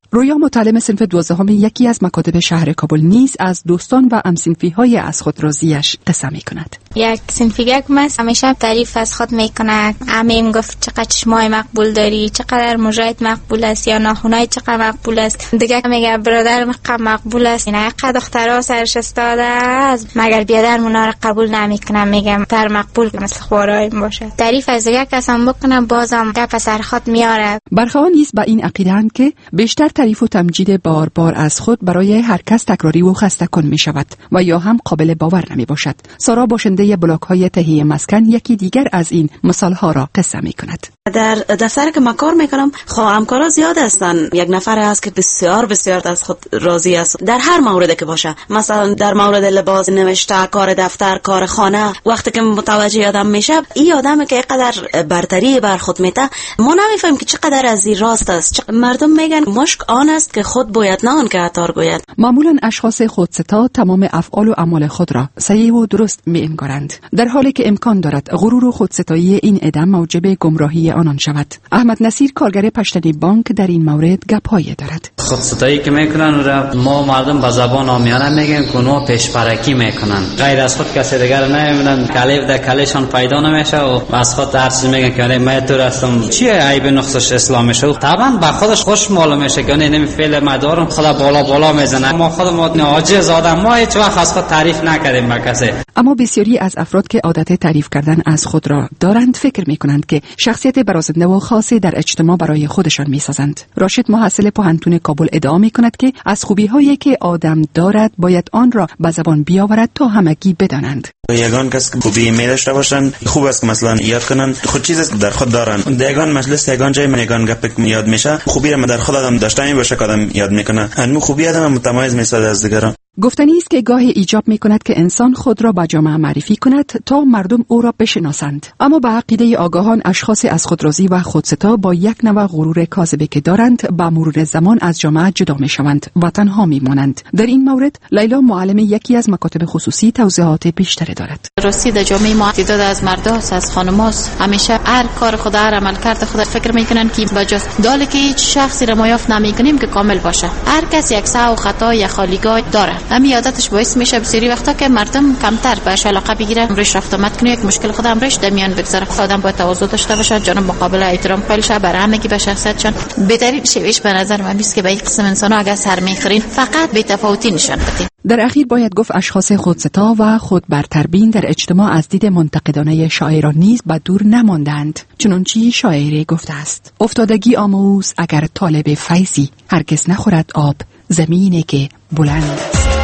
رویا متعلم صنف دوازدهم یکی از مکاتب شهر کابل نیز از دوستان و هم‌صنفی‌های از خود راضیش قصه می‌کند. یک صنفیگه که است همیشه تعریف از خود میکنه. امیم گفت چقدر چشمای مقبول داری، چقدر موجایت مقبول است یا ناخونای چقدر مقبول است. دیگه میگه برادر مقام مقبول است. اینا یک دخترها سرش استاده است مگر بیادر مونا رو قبول نمیکنم. میگم تر مقبول مثل خوارای باشه. تعریف از دیگه کسان بکنم بازم گپ سر خود میاره. برخواه نیز به این عقیده‌اند که بیشتر تعریف و تمجید بار بار از خود برای هر کس تکراری و خسته کن می شود و یا هم قابل باور نمی باشد. سارا باشنده بلاک های تهیه مسکن یکی دیگر از این مثال ها را قصه می کند. در دفتر که ما کار میکنم خب همکارا زیاد هستن. یک نفر هست که بسیار بسیار از خود راضی است در هر مورد که باشه. مثلا در مورد لباس، نوشته، کار دفتر، کار خانه. وقتی که متوجه آدم میشه این آدمی که اینقدر برتری بر خود میته ما نمیفهمیم که چقدر از این راست است. مردم میگن مشک آن است که خود باید نه آن که عطار گوید. معمولا اشخاص خودستا تمام افعال و اعمال خود را صحیح و درست می انگارند، در حالی که امکان دارد غرور و خودستایی این ادم موجب گمراهی آنان شود. احمد نصیر کارگر پشتنی بانک در این مورد گپایی دارد. خودستایی که میکنن را ما مردم به زبان عامیانه میگن که اونها پیشپرکی میکنن. غیر از خود کسی دیگر نمیبینن. کلیف در کلیشان پیدا نمیشه و از خود هر چیز میگن که من تو هستم. چیه عیب نقصش اسلامشه؟ طبعا به خودش خوش معلوم میشه که نمی فعل مدارم خدا بالا بالا میزنه. ما خودمون عاجز آدم ما هیچ وقت از خود تعریف نکردیم به کسی. اما بسیاری از افراد که عادت تعریف کردن از خود را دارند فکر میکنند که شخصیت برازنده و خاصی در اجتماع برای خودشان میسازند. راشد محصل پوهنتون کابل ادعا میکند که از خوبی هایی که آدم دارد باید آن را به زبان بیاورد تا همگی بدانند. یگان کس که خوبی می داشته باشند خوب است که مثلا یاد کنن خود چیز در خود دارن. در یگان مجلس یگان جای من یگان گپ یاد میشه خوبی را در خود آدم داشته می باشه که آدم یاد میکنه. همین خوبی آدم متمایز میسازه از دیگران. گفتنی است که گاهی ایجاب می کند که انسان خود را به جامعه معرفی کند تا مردم او را بشناسند. اما به عقیده آگاهان اشخاص از خودرازی و خودستا با یک نوع غرور کاذبه که دارند با مرور زمان از جامعه جدا می شوند و تنها می مانند. در این مورد لیلا معلم یکی از مکاتب خصوصی توضیحات بیشتری دارد. راستی در جامعه ما تعداد از مرداست از خانماست همیشه هر کار خود هر عمل کرده خود فکر میکنن که بجاست داله که هیچ شخصی را ما یافت نمیکنیم که کامل باشه. هر کس یک سهو و خطا یا خالیگاه داره. همین عادتش باعث میشه بسیاری وقتا که مردم کمتر بهش علاقه بگیرن. امروز رفت آمد کنه یک مشکل خود امروز در میان بگذاره. آدم باید تواضع داشته باشه، جانب مقابل احترام قائل شه برای همگی به شخصیتشان. بهترین شیوهش به نظر من میاد که به این قسم انسان‌ها اگه سر میخورین فقط بی تفاوتی نشون بدین. در اخیر باید گفت اشخاص خودستا و خود برتربین در اجتماع از دید منتقدانه شاعران نیز به دور نماندند. چنانچه شاعری گفته است: افتادگی آموز اگر طالب فیضی، هرگز نخورد آب زمینی که بلند.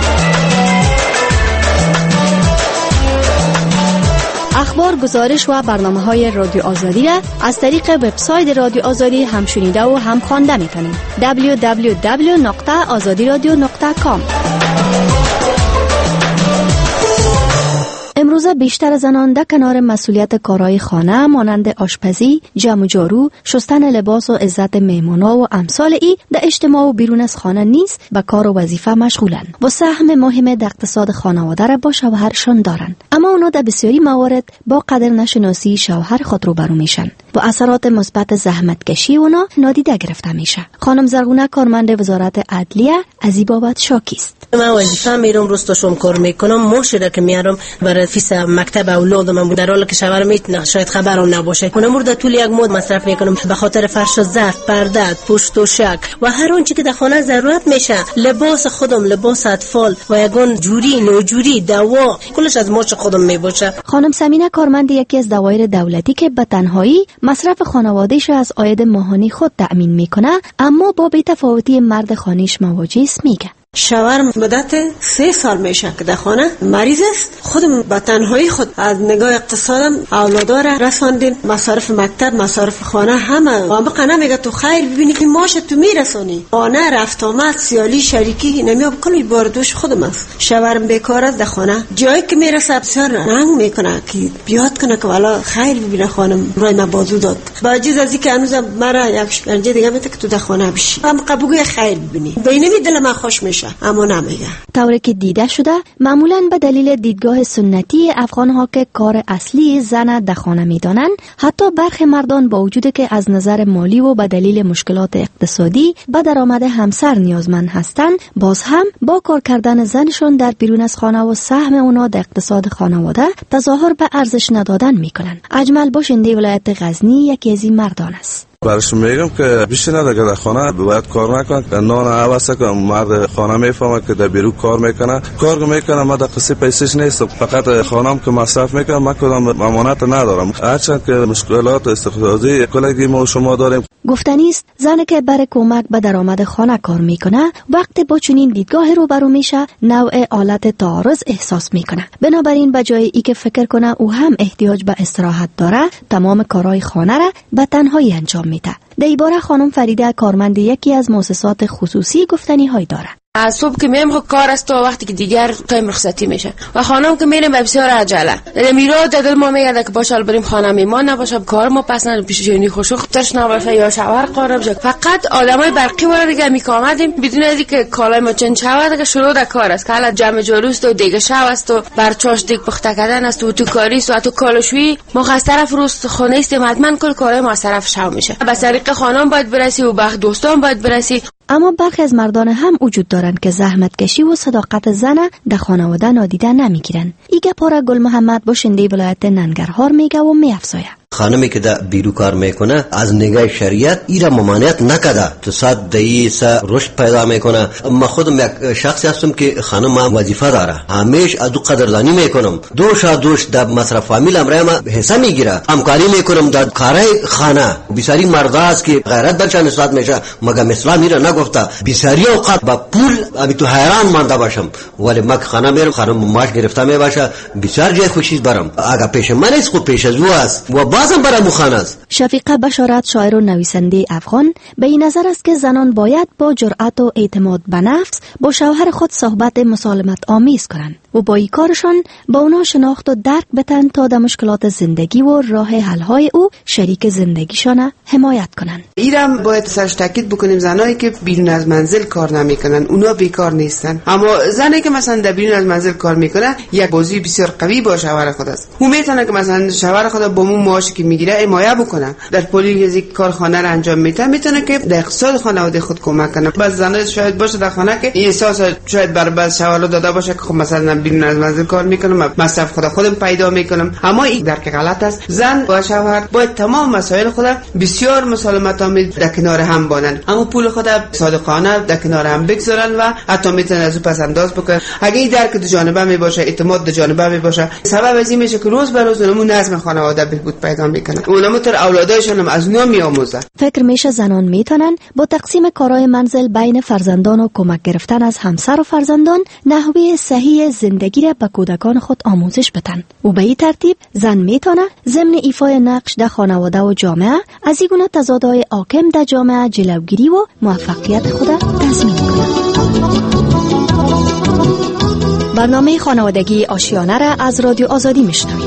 اخبار، گزارش و برنامه‌های رادیو آزادی را از طریق وبسایت رادیو آزادی هم شنیده و هم خوانده می‌تونید. دبلیو دبلیو دبلیو نقطه آزادی رادیو نقطه کام. امروزه بیشتر زنان در کنار مسئولیت کارهای خانه مانند آشپزی، جمع و جارو، شستن لباس و عزت میمونا و امثال ای در اجتماع و بیرون از خانه نیز به کار و وظیفه مشغولند و سهم مهم در اقتصاد خانواده را با شوهرشان دارند. اما اونا در بسیاری موارد با قدر نشناسی شوهر خود رو برو میشن و اثرات مثبت زحمتکشی اونا نادیده گرفته میشه. خانم زرغونه کارمند وزارت عدلیه از این بابت شاکی است. من وظیفه میرم روستا شوم کار میکنم، ماشین که میارم برای فیس مکتب اولادم من در حالی که شوهرم میتونه شاید خبرم نباشه اونم مورد طول یک مود مصرف میکنم به خاطر فرش و ظرف، پرده، پشت و شک و هر اون چیزی که در خانه ضرورت میشه، لباس خودم، لباس اطفال و یگان جوری نوجوری، دوا، کلش از ماش خودم میباشه. خانم سمینه کارمند یکی از دوایر دولتی که به تنهایی مصرف خانواده‌اش از عاید ماهانی خود تأمین میکنه اما با بی‌تفاوتی مرد خانیش مواجه است. میگه شوهرم مدت سه سال میشه که در خانه مریض است. خودم با تنهایی خود از نگاه اقتصادم اولادا را رساندیم، مصارف مکتب، مصارف خانه همه. و هم قنه میگه تو خیر ببینی که ماشه تو میرسونی. خانه رفت آمد، سیالی، شریکی نمیاب کلی باردوش خودم است. شوهرم بیکار است در خانه، جایی که میرسه بسیار رنگ میکنه که بیاد کنه که والا خیر ببینه خانم رای ما بازو داد. با جز از اینکه هنوز مرا یک شکنجه دیگه میده که تو در خانه بشی. هم قبوگوی خیر ببینی. بینمی دل من خوش میشه. میشه، اما نمیگه. طوری که دیده شده معمولاً به دلیل دیدگاه سنتی افغان‌ها که کار اصلی زن در خانه میدانند، حتی برخی مردان با وجود که از نظر مالی و به دلیل مشکلات اقتصادی به درآمد همسر نیازمند هستند، باز هم با کار کردن زنشون در بیرون از خانه و سهم اونا در اقتصاد خانواده تظاهر به ارزش ندادن میکنن. اجمل باشنده ولایت غزنی یکی از این مردان است. برش میگم که بیشتر دیگه در خانه باید کار نکنه، نان عوض کنه. مرد خانه میفهمه که در بیرون کار میکنه، کار میکنه. ما در قصه پیسش نیست، فقط خانم که مصرف میکنه. ما کدام امانت ندارم، هرچند که مشکلات اقتصادی کلگی ما شما داریم. گفتنی است زنی که برای کمک به درآمد خانه کار میکنه وقتی با چنین دیدگاه روبرو میشه نوع آلت تعارض احساس میکنه. بنابراین به جای ای که فکر کنه او هم احتیاج به استراحت داره، تمام کارهای خانه را به تنهایی انجام میده. در این باره خانم فریده کارمند یکی از مؤسسات خصوصی گفتنی های داره. از صبح که میم کار است تا وقتی که دیگر تایم رخصتی میشه و خانم که میریم بسیار عجله در میرا دل ما میگه که باشه بریم خانه میمان نباشه، کار ما پس نه پیش جونی خوشو ترش نباشه یا شوهر قارب جا. فقط آدمای برقی واره دیگه میکامدیم بدون از اینکه کالای ما چند شوه دیگه شروع در کار است که حالا جمع جلوست و دیگه شو است و برچاش دیگه پخته کردن است و تو کاری است و تو کالشویی ما از طرف روز خونه است حتما کل کارای ما از طرف شو میشه. به طریق خانم باید برسی و بخت دوستان باید برسی. اما برخی از مردان هم وجود دارند که زحمت کشی و صداقت زن در خانواده نادیده نمیگیرن. ایگه پارا گل محمد باشنده ولایت ننگرهار میگه و میافزاید. خانمی که در بیرو کار میکنه از نگاه شریعت ایرا ممانعت نکده، تو صد دقیقه رشد پیدا میکنه. ما خودم یک شخصی هستم که خانم وظیفه داره، همیش از دو قدردانی میکنم. دوش دوش در مصرف فامیل امرای ما حصہ میگیره، همکاری میکنم در کارهای خانه. بسیاری مرد است که غیرت درشان اصلاح میشه، مگر اسلام میره نگفته. بسیاری اوقات با پول امی تو حیران مانده باشم، ولی ما خانه میرم خانم ماش گرفته میباشه، بسیار جای خوشی برم. اگه پیش من است خود پیش از او است و بازم برام مخانه است. شفیقه بشارت شاعر و نویسنده افغان به این نظر است که زنان باید با جرأت و اعتماد به نفس با شوهر خود صحبت مسالمت آمیز کنند و با این کارشان با اونا شناخت و درک بتن تا در مشکلات زندگی و راه حل‌های او شریک زندگیشان حمایت کنند. ایرم باید سرش تاکید بکنیم زنایی که بیرون از منزل کار نمیکنن اونا بیکار نیستن، اما زنی که مثلا در بیرون از منزل کار میکنه یک بازی بسیار قوی با شوهر خود است. او میتونه که مثلا شوهر خود با اون معاشی که میگیره حمایت بکنه، در پولی از یک کارخانه را انجام میده، میتونه که در اقتصاد خانواده خود کمک کنه. بعض زنان شاید باشه در خانه که احساس شاید بر بعض شوهرها داده باشه که خب مثلا بیرون از منزل کار میکنم، مصرف خود خودم پیدا میکنم، اما این درک غلط است. زن و شوهر باید تمام مسائل خود بسیار مسالمت آمیز در کنار هم بانند، اما پول خود صادقانه در کنار هم بگذارن و حتی میتونن از او پس انداز بکنن. اگه این درک دو جانبه می باشه، اعتماد دو جانبه می باشه، سبب از این میشه که روز به روز اونمون نظم خانواده بهبود پیدا میکنه، اونمون تر اولادایشون هم از نو میآموزن. فکر میشه زنان میتونن با تقسیم کارهای منزل بین فرزندان و کمک گرفتن از همسر و فرزندان نحوه صحیح زندگی را به کودکان خود آموزش بدن و به این ترتیب زن میتونه ضمن ایفای نقش در خانواده و جامعه از این گونه تضادهای حاکم در جامعه جلوگیری و موفقیت خود تضمین کنه. برنامه خانوادگی آشیانه را از رادیو آزادی میشنوید.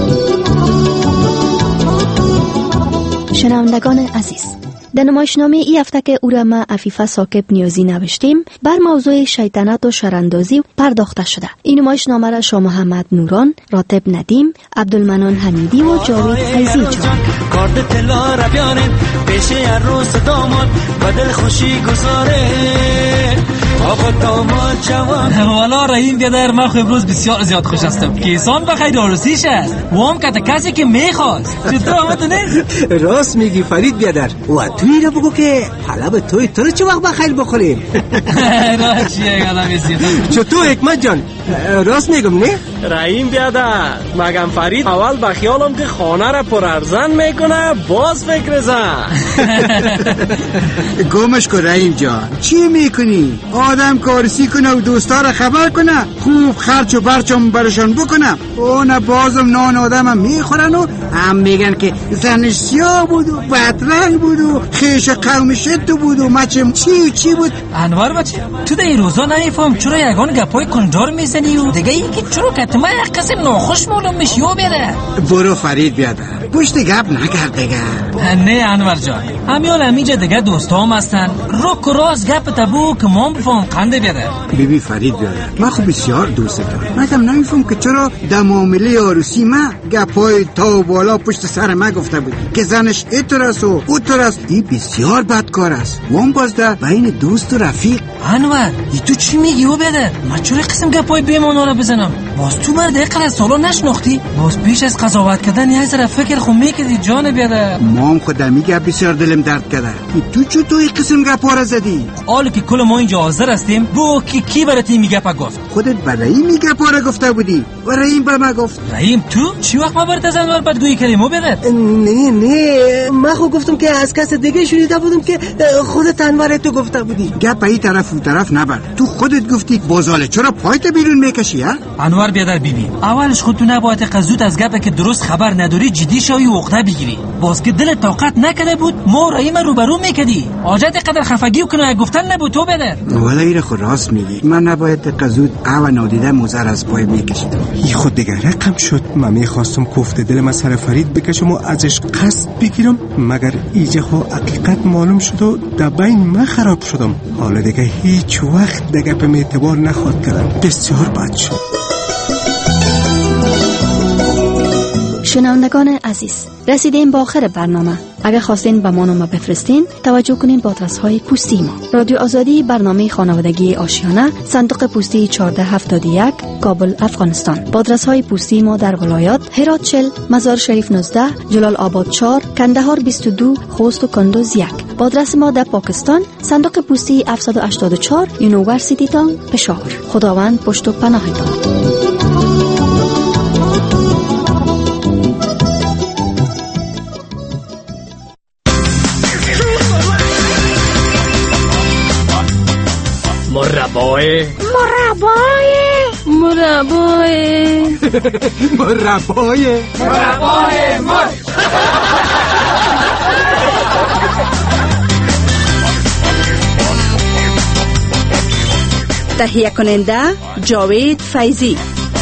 شنوندگان عزیز، در نمایشنامه ای هفته که او را ما عفیفه ثاقب نیازی نوشتیم بر موضوع شیطنت و شراندازی پرداخته شده. این نمایشنامه را شاه محمد نوران، راتب ندیم، عبدالمنان حمیدی و جاوید فیضی جان کارد تلا را بیانیم پیش عروس داماد بدل خوشی گذاره آقا داماد جوان. والا رحیم بیادر من خو امروز بسیار زیاد خوش هستم. کیسان بخیر عروسیش است و هم که کسی که میخواست. چطور آمدونه؟ راست میگی فرید بیادر و توی را بگو که حالا توی تو رو چه وقت بخیر بخوریم. راشیه آدم زیاد. چطور حکمت جان راست میگم نه؟ رحیم بیادر مگم فرید اول به خیالم که خانه را پر ارزن میکنه باز فکر زن. گمش کن رحیم جان، چی میکنی؟ آدم کارسی کنه و دوستا را خبر کنه، خوب خرچ و برچم برشان بکنه، اون بازم نان آدم هم میخورن و هم میگن که زنش سیاه بود و بدرنگ بود و خیش قومش تو بود و مچم چی چی بود. انوار بچه تو در این روزا نمیفهم چرا یگان گپای کنجار میزنی و دیگه این که چرا کتما یک قسم ناخوش معلوم میشی و بیاده. برو فرید بیاده پشت گپ نکرد دیگه. نه انور جان همیان همینجا دیگه دوستا هم هستن، رک و راز گپ تبو که ما بفهم نمیفهم قنده بیادر. بیبی فرید بیادر، من خب بسیار دوست دارم. من هم نمیفهم که چرا در معامله عروسی ما گپای تا بالا پشت سر ما گفته بودی که زنش اینطور است و اونطور است. این بسیار بدکار است. وام باز در بین دوست و رفیق. انور ای تو چی میگی و بیادر؟ من چرا قسم گپای بیمانا را بزنم؟ باز تو مرد اقل سالا نشناختی؟ باز پیش از قضاوت کردن یه ذره فکر خو میکردی جان بیادر. مام خودم میگه بسیار دلم درد کرده. تو چطور تو این قسم گپا را زدی؟ حالا که کل ما اینجا حاضر هستیم بو کی کی برات این میگه پا گفت؟ خودت برای این میگه پا را گفته بودی و رحیم به ما گفت. رحیم تو چی وقت ما برات از انوار بدگویی کردیم و بیادر؟ نه نه من خو گفتم که از کس دیگه شنیده بودم که خودت انوار تو گفته بودی. گپ این طرف و طرف نبر. تو خودت گفتی بازاله چرا پایت بیرون میکشی ها؟ انوار بیادر بیبی اولش خود تو نباید قزوت از گپه که درست خبر نداری جدی شوی و عقده بگیری. باز که دل طاقت نکرده بود ما رحیم روبرو میکردی. حاجت قدر خفگی و کنایه گفتن نبود تو بیادر. والا این خود راست میگی. من نباید قزوت او نادیده موزر از پای میکشیدم. این خود دیگه رقم شد. من میخواستم کوفته دل من سر فرید بکشم و ازش قصد بگیرم مگر ایجه خو حقیقت معلوم شد و در بین من خراب شدم. حالا دیگه هیچ وقت دیگه به اعتبار نخواد کردم. بسیار بد شد. شنوندگان عزیز رسیدیم با آخر برنامه. اگر خواستین به ما نامه بفرستین توجه کنین با آدرس های پستی ما. رادیو آزادی برنامه خانوادگی آشیانه صندوق پستی چهارده هفتاد و یک کابل افغانستان. با آدرس های پستی ما در ولایات هرات چهل مزار شریف نوزده جلال آباد چهار کندهار بیست و دو خوست و کندوز یک. با آدرس ما در پاکستان صندوق پستی هفتصد و هشتاد و چهار یونیورسیتی تاون پشاور. خداوند پشت و پناهتان. مربای مربای مربای مربای مربای مرد. تهیه کننده جاوید فیضی.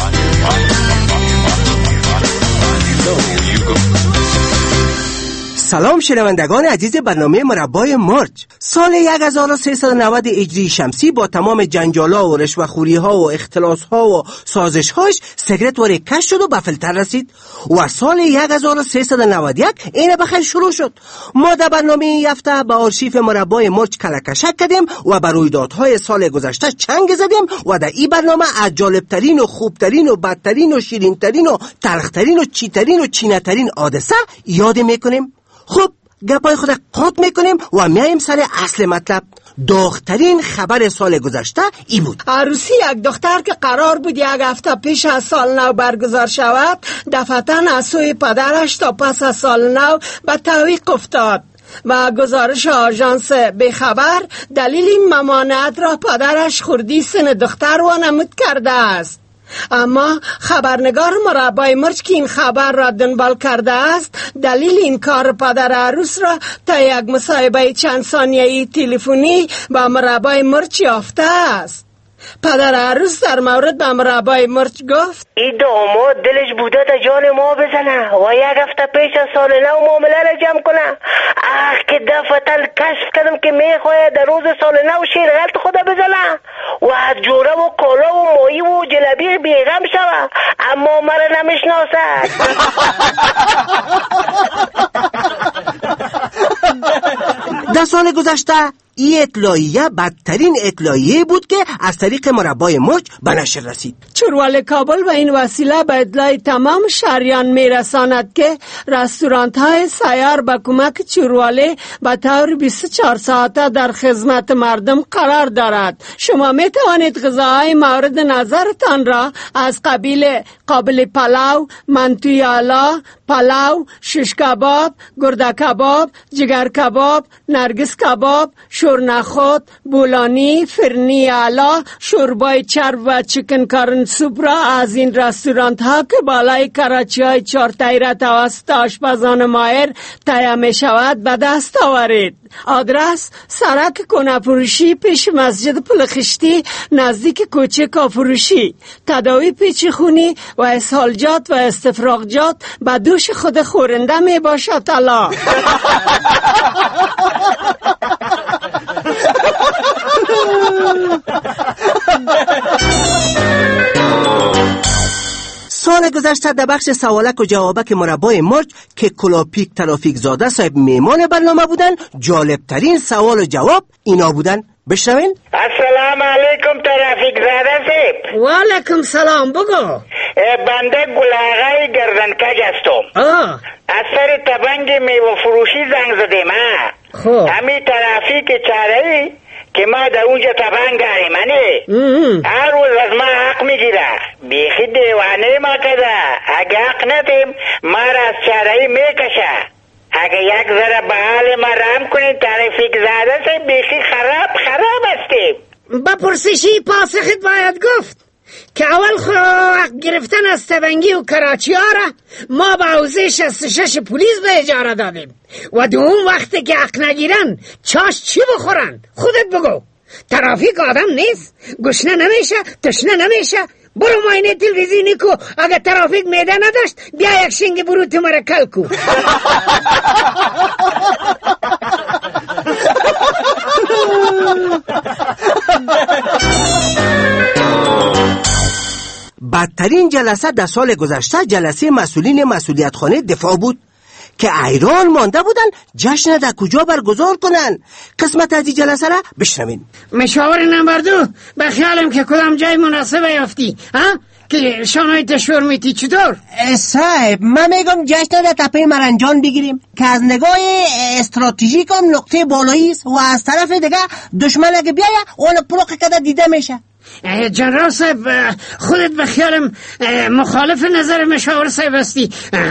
سلام شنوندگان عزیز برنامه مربای مرج. سال هزار و سیصد و نود هجری شمسی با تمام جنجالا و رشوه‌خوری‌ها و اختلاس‌ها و سازش‌هاش سیگرت وارد کش شد و به فیلتر رسید و سال هزار و سیصد و نود و یک این بخیر شروع شد. ما در برنامه این هفته به آرشیف مربای مرج کلکشک کردیم و بر رویدادهای سال گذشته چنگ زدیم و در این برنامه از جالبترین و خوبترین و بدترین و شیرینترین و تلخترین و چیترین و چینترین حادثه یاد میکنیم. خب گپای خود قاط میکنیم و میایم سر اصل مطلب. داغترین خبر سال گذشته ای بود. عروسی یک دختر که قرار بود یک هفته پیش از سال نو برگزار شود دفعتاً از سوی پدرش تا پس از سال نو به تعویق افتاد و گزارش آژانس بخبر دلیل این ممانعت را پدرش خردی سن دختر وانمود کرده است. اما خبرنگار مربای مرج که این خبر را دنبال کرده است دلیل این کار پدر عروس را تا یک مصاحبه چند ثانیه‌ای تلفنی با مربای مرج یافته است. پدر عروس در مورد به مربای مرج گفت این داماد دلش بوده تا جان ما بزنه و یک هفته پیش از سال نو معامله را جمع کنه. اخ که دفعتاً کشف کردم که میخواهد در روز سال نو شیر غلط خود بزنه و از جوره و کالا و ماهی و جلبی بیغم شوه اما مرا نمیشناسد. در سال گذشته این اطلاعیه بدترین اطلاعیه بود که از طریق مربای مرج به نشر رسید. چروال کابل به این وسیله به اطلاع تمام شهریان میرساند که رستورانت های سیار به کمک چرواله به طور بیست و چهار ساعته در خدمت مردم قرار دارد. شما می توانید غذاهای مورد نظرتان را از قبیل قابل پلاو، منتوی آلا، پلاو، شش کباب، گرده کباب، جگر کباب، نرگس کباب، شورنخود، بولانی، فرنی آلا، شوربای چرب و چکن کارن سوپ را از این رستورانت ها که بالای کراچی های چهار تایره توسط آشپزان ماهر تهیه می شود به دست آورید. آدرس سرک کنه‌فروشی پیش مسجد پلخشتی نزدیک کوچه کافروشی. تداوی پیچ خونی و اسهالجات و استفراغجات به دوش خود خورنده می باشد. الله سال گذشته در بخش سوالک و جوابک مربای مرج که کلاپیک ترافیک زاده صاحب میمان برنامه بودن، جالبترین سوال و جواب اینا بودن. بشنوین. السلام علیکم ترافیک زاده صاحب. و علیکم سلام. بگو. بنده گلاغای گردنکج هستم. آه. از سر تبنگ میوه فروشی زنگ زدیم. خب همین ترافیک چاره‌ای که ما در اونجا تبنگ داریم هر روز از ما حق میگیره. بیخی دیوانه ما کده. اگه حق ندیم ما را از چاره‌ای میکشه. اگه یک ذره به حال ما رحم کنید ترافیک زاده صاحب، بیخی خراب خراب هستیم. با پرسشی پاسخت باید گفت که اول خو حق گرفتن از تبنگی و کراچی ها را ما با حوزه شصت و شش پلیس به اجاره دادیم و دوم وقتی که حق نگیرن چاش چی بخورن؟ خودت بگو. ترافیک آدم نیست؟ گشنه نمیشه؟ تشنه نمیشه؟ برو ماینه تلویزیونی کو، اگه ترافیک میده نداشت بیا یک شنگ بروت مرا کل کو. بدترین جلسه در سال گذشته جلسه مسئولین مسئولیت خانه دفاع بود که ایران مانده بودن جشن در کجا برگزار کنن. قسمت از این جلسه را بشنوین. مشاور نمبر دو، به خیالم که کدام جای مناسبه یافتی ها که شانوی تشور میتی. چطور؟ صاحب من میگم جشن در تپه مرنجان بگیریم که از نگاه استراتژیک هم نقطه بالایی است و از طرف دیگه دشمن اگه بیایه اون پلوک کده دیده میشه. جنرال صاحب خودت به خیالم مخالف نظر مشاور صاحب هستی.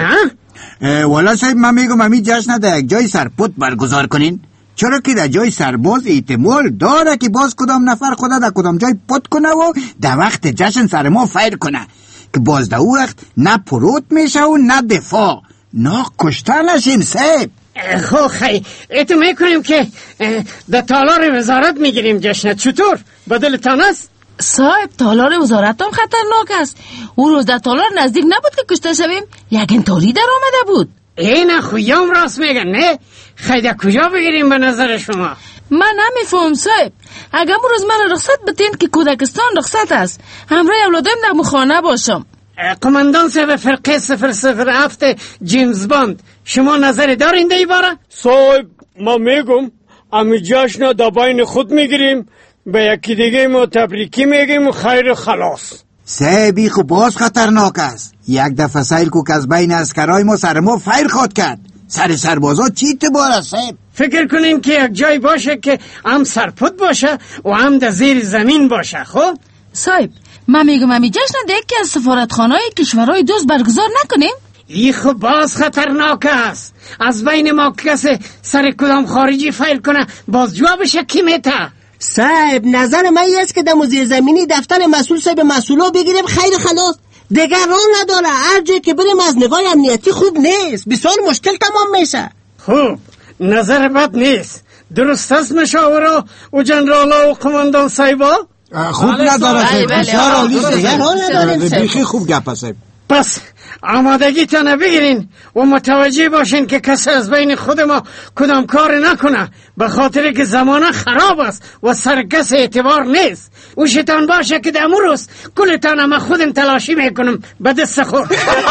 والا صاحب من میگم همین جشن در یک جای سرپد برگزار کنین، چرا که در جای سرباز احتمال داره که باز کدام نفر خدا در کدام جای پد کنه و در وقت جشن سر ما فیر کنه که باز در اون وقت نه پروت میشه و نه دفاع، نه کشته نشیم صاحب. خب خیلی اتو میکنیم که در تالار وزارت میگیریم جشن. چطور؟ بدلتان است؟ صاحب تالار وزارت هم خطرناک است. او روز در تالار نزدیک نبود که کشته شویم، یک انتالی در آمده بود. این خویام راست میگن نه؟ خیلی کجا بگیریم به نظر شما؟ من نمیفهم صاحب. اگر امروز من رخصت بتین که کودکستان رخصت است، همراه اولادم در مخانه باشم. قماندان صاحب فرقه صفر صفر هفت جیمز باند، شما نظری دارین در این باره؟ صاحب ما میگم امی جشن در بین خود میگیریم، به یکی دیگه ما تبریکی میگیم و خیر خلاص. صاحبی خب باز خطرناک است. یک دفعه سیل کو که از بین اسکرای ما سر ما فیر خود کرد، سر سربازا چی اعتبار است صاحب؟ فکر کنین که یک جای باشه که هم سرپد باشه و هم در زیر زمین باشه. خب صاحب من میگم امی جشن در یکی از سفارتخانه‌های کشورهای دوست برگزار نکنیم؟ ای خب باز خطرناک است. از بین ما کسی سر کدام خارجی فیر کنه باز جوابش کی میته؟ صاحب نظر من است که در زیر زمینی دفتر مسئول صاحب مسئولا بگیریم خیر خلاص. دیگر راه نداره، هر جایی که بریم از نگاه امنیتی خوب نیست، بسیار مشکل تمام میشه. خوب نظر بد نیست. درست است مشاورا و جنرالا و قماندان صاحبا؟ خوب نداره بسیار عالی است. دیگر راه نداره، بیخی خوب گپ است. پس آمادگی تانه بگیرین و متوجه باشین که کسی از بین خود ما کدام کار نکنه، به خاطر که زمانه خراب است و سر کس اعتبار نیست. او شیطان باشه که در امروز کلتان ما خودم تلاشی میکنم به دست خور.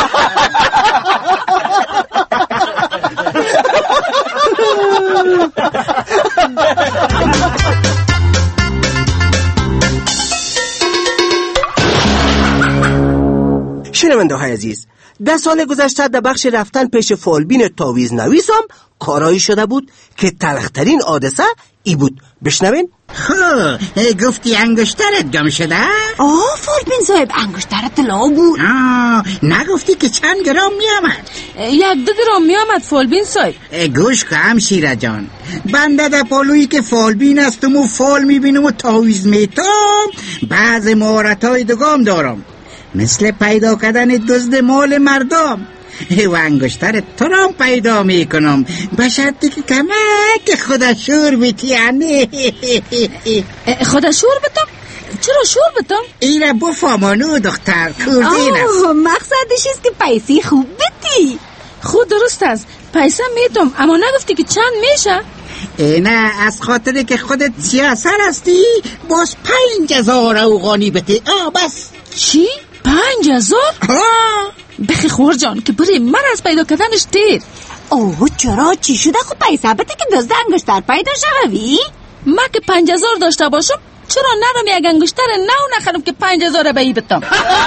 شنونده های عزیز، در سال گذشته در بخش رفتن پیش فالبین تاویز نویس هم کارایی شده بود که تلخترین حادثه ای بود. بشنوین. خب گفتی انگشترت گم شده؟ آه فالبین صاحب انگشترت طلا بود. آه نگفتی که چند گرام می آمد؟ یک دو گرام می آمد فالبین صاحب. گوش کم شیره جان، بنده در پالویی که فالبین هستم و فال می بینم و تاویز میتام، بعض مهارت های دگام دارم، مثل پیدا کردن دزد مال مردم و انگشتر تو را پیدا میکنم به شرطی که کمک خدا شور بیتیانه. خدا شور بتم؟ چرا شور بتم؟ ایره بفامانو دختر کردین است. مقصدش است که پیسی خوب بتی. خود درست است، پیسه میتم اما نگفتی که چند میشه؟ نه از خاطر که خودت سیاسر هستی باز پنج هزار اوغانی بده. آه بس. چی؟ پنج هزار؟ بخی خور جان که بری من از پیدا کردنش دیر. اوه چرا چی شده؟ خب پیسه بده که دزد انگشتر پیدا شوی. من که پنج هزار داشته باشم چرا نرم یک انگشتر نو نخرم که پنج هزار به ای بتم.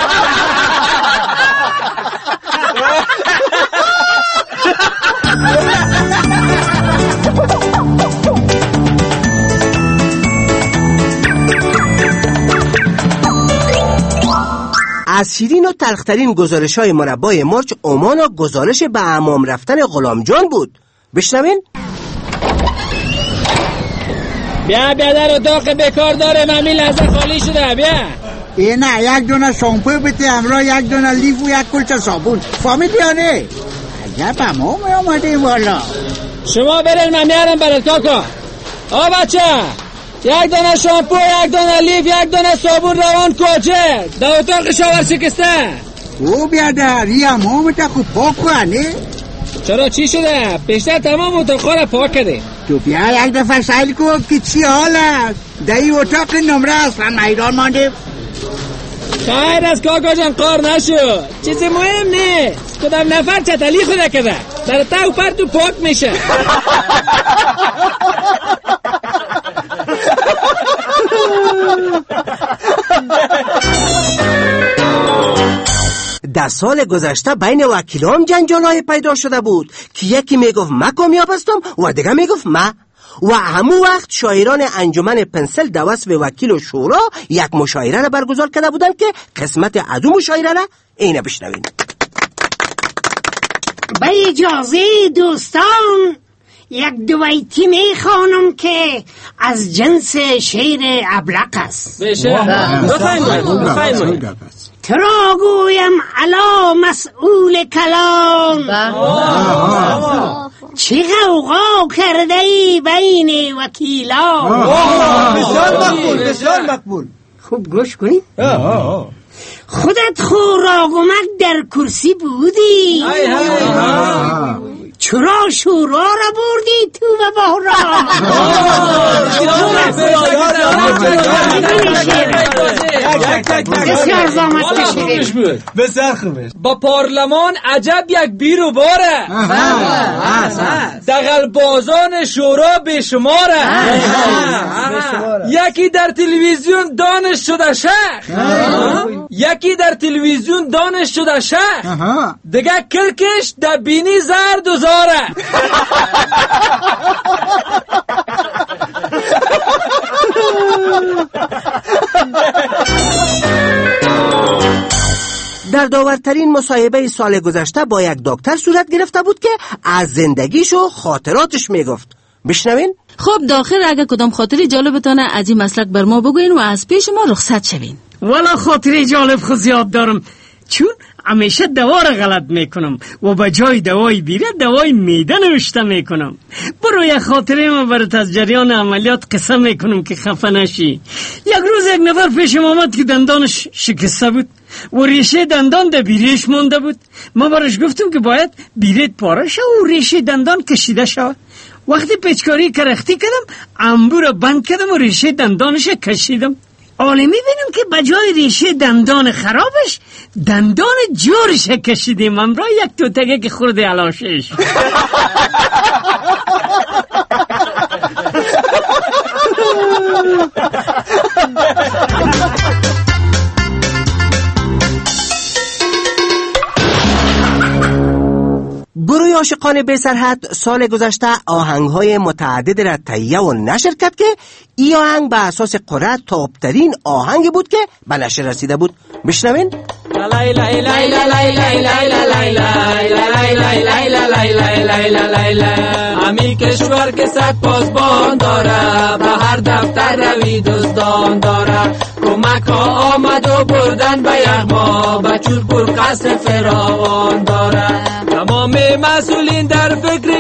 از شیرین و تلخترین گزارش های مربای مرچ عمان و گزارش به حمام رفتن غلام جان بود. بشنوین. بیا بیا در اتاق بکار داره من می لحظه خالی شده. بیا اینه یک دونه شامپو بده همراه یک دونه لیف و یک کلچه صابون. فهمید یا نه؟ عجب حمام آمده والا. شما برین من میارم برای کاکا. آ بچه یک دونه شامپو یک دونه لیف یک دونه صابون روان کوچه در اتاق شاور شکسته. او بیادر یه حمام تا خوب پاک کنه. چرا چی شده؟ پیشتر تمام اتاقها را پاک کرده. تو بیا یک دفعه سایل کن که چی حال است. در این اتاق نمره است و میدان مانده. خیر از کاکا جان قار نشو. چیزی مهم نیست. کدام نفر چتلی خوده کده در تا و پر تو پاک میشه. در سال گذشته بین وکیلان جنجالای پیدا شده بود که یکی میگفت من کامیاب هستم و دیگه میگفت من. و همون وقت شاعران انجمن پنسل در وصف وکیل و شورا یک مشاعره را برگزار کرده بودن که قسمت ادو مشاعره را اینه بشنوین. به اجازه دوستان یک دویتی میخوانم که از جنس شعر ابلق است. بفرمایید. ترا گویم علا مسئول کلام چه غوغا کرده ای بین وکیلان. بسیار مقبول بسیار مقبول. خوب گوش کنی. خودت خوراگمک در کرسی بودی چرا شورا را بردی تو و بحران. بسیار زحمت کشیدیم. بسیار خوبه. با پارلمان عجب یک بیر و باره. دغل بازان شورا بشماره. یکی در تلویزیون دانش شده شهر یکی در تلویزیون دانش شده شهر دیگه کرکش در بینی زرد و زاره. در داورترین مصاحبه سال گذشته با یک دکتر صورت گرفته بود که از زندگیش و خاطراتش میگفت. بشنوین. خب داخل اگه کدام خاطری جالبتانه از این مسلک بر ما بگوین و از پیش ما رخصت شوین. والا خاطری جالب خود زیاد دارم چون همیشه دوا را غلط میکنم و به جای دوای بیره دوای میده نوشته میکنم. برو یک خاطره ما برات از جریان عملیات قصه میکنم که خفه نشی. یک روز یک نفر پیشم آمد که دندانش شکسته بود و ریشه دندان در بیرهش مونده بود. ما برش گفتم که باید بیرهت پاره شه و ریشه دندان کشیده شود. وقتی پیچکاری کرختی کردم انبو را بند کردم و ریشه دندانش کشیدم. حالا میبینم که بجای ریشه دندان خرابش دندان جورش کشیدیم امرا یک توتگه که خورده علاشش. گروه عاشقان بی سرحد سال گذشته آهنگ‌های متعدد را تهیه و نشر کرد که این آهنگ به اساس قرعه تاپ‌ترین آهنگی بود که به نشر رسیده بود. بشنوین. امی کشور که صد پاسبان داره به هر دفتر روی دزدان داره کمک ها آمد و بردن به یغما بچور پر قصر فراوان داره تمام مسئولین در فکر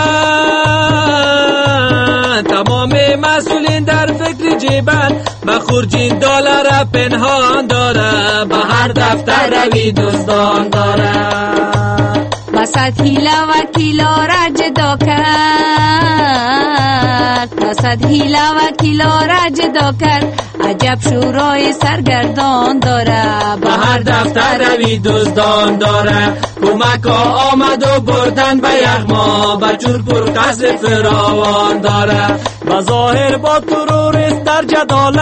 جیبن تمام مسئولین در فکر جیبن به خورجین دلار پنهان داره به هر دفتر روی دزدان داره وسط هیلا و کیلا را جدا کرد مرد رسد هیلا و کیلا را جدا کرد عجب شورای سرگردان داره به هر دفتر روی دزدان داره کمک آمد و بردن به یغما به چور پر قصر فراوان داره به ظاهر با تروریست در جدال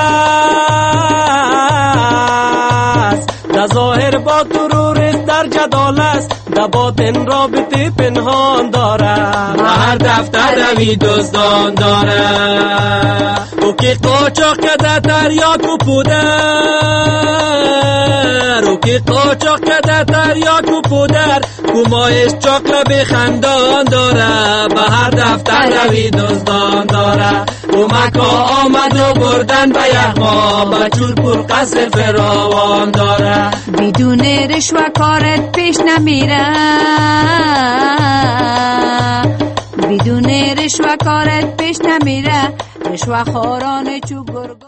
است در ظاهر با تروریست در جدال است در باطن رابطه پنهان داره به هر دفتر روی دزدان داره او که قاچاق کده تریاک و پودر او که قاچاق کده تریاک و پودر کمایش چاقل به خندان داره به هر دفتر روی دزدان داره کمک آمد و بردن به یغما به چور پر قصر فراوان داره بدون رشوه کارت پیش نمیره بدون رشوه کارت پیش نمیره رشوه خوران چو گرگ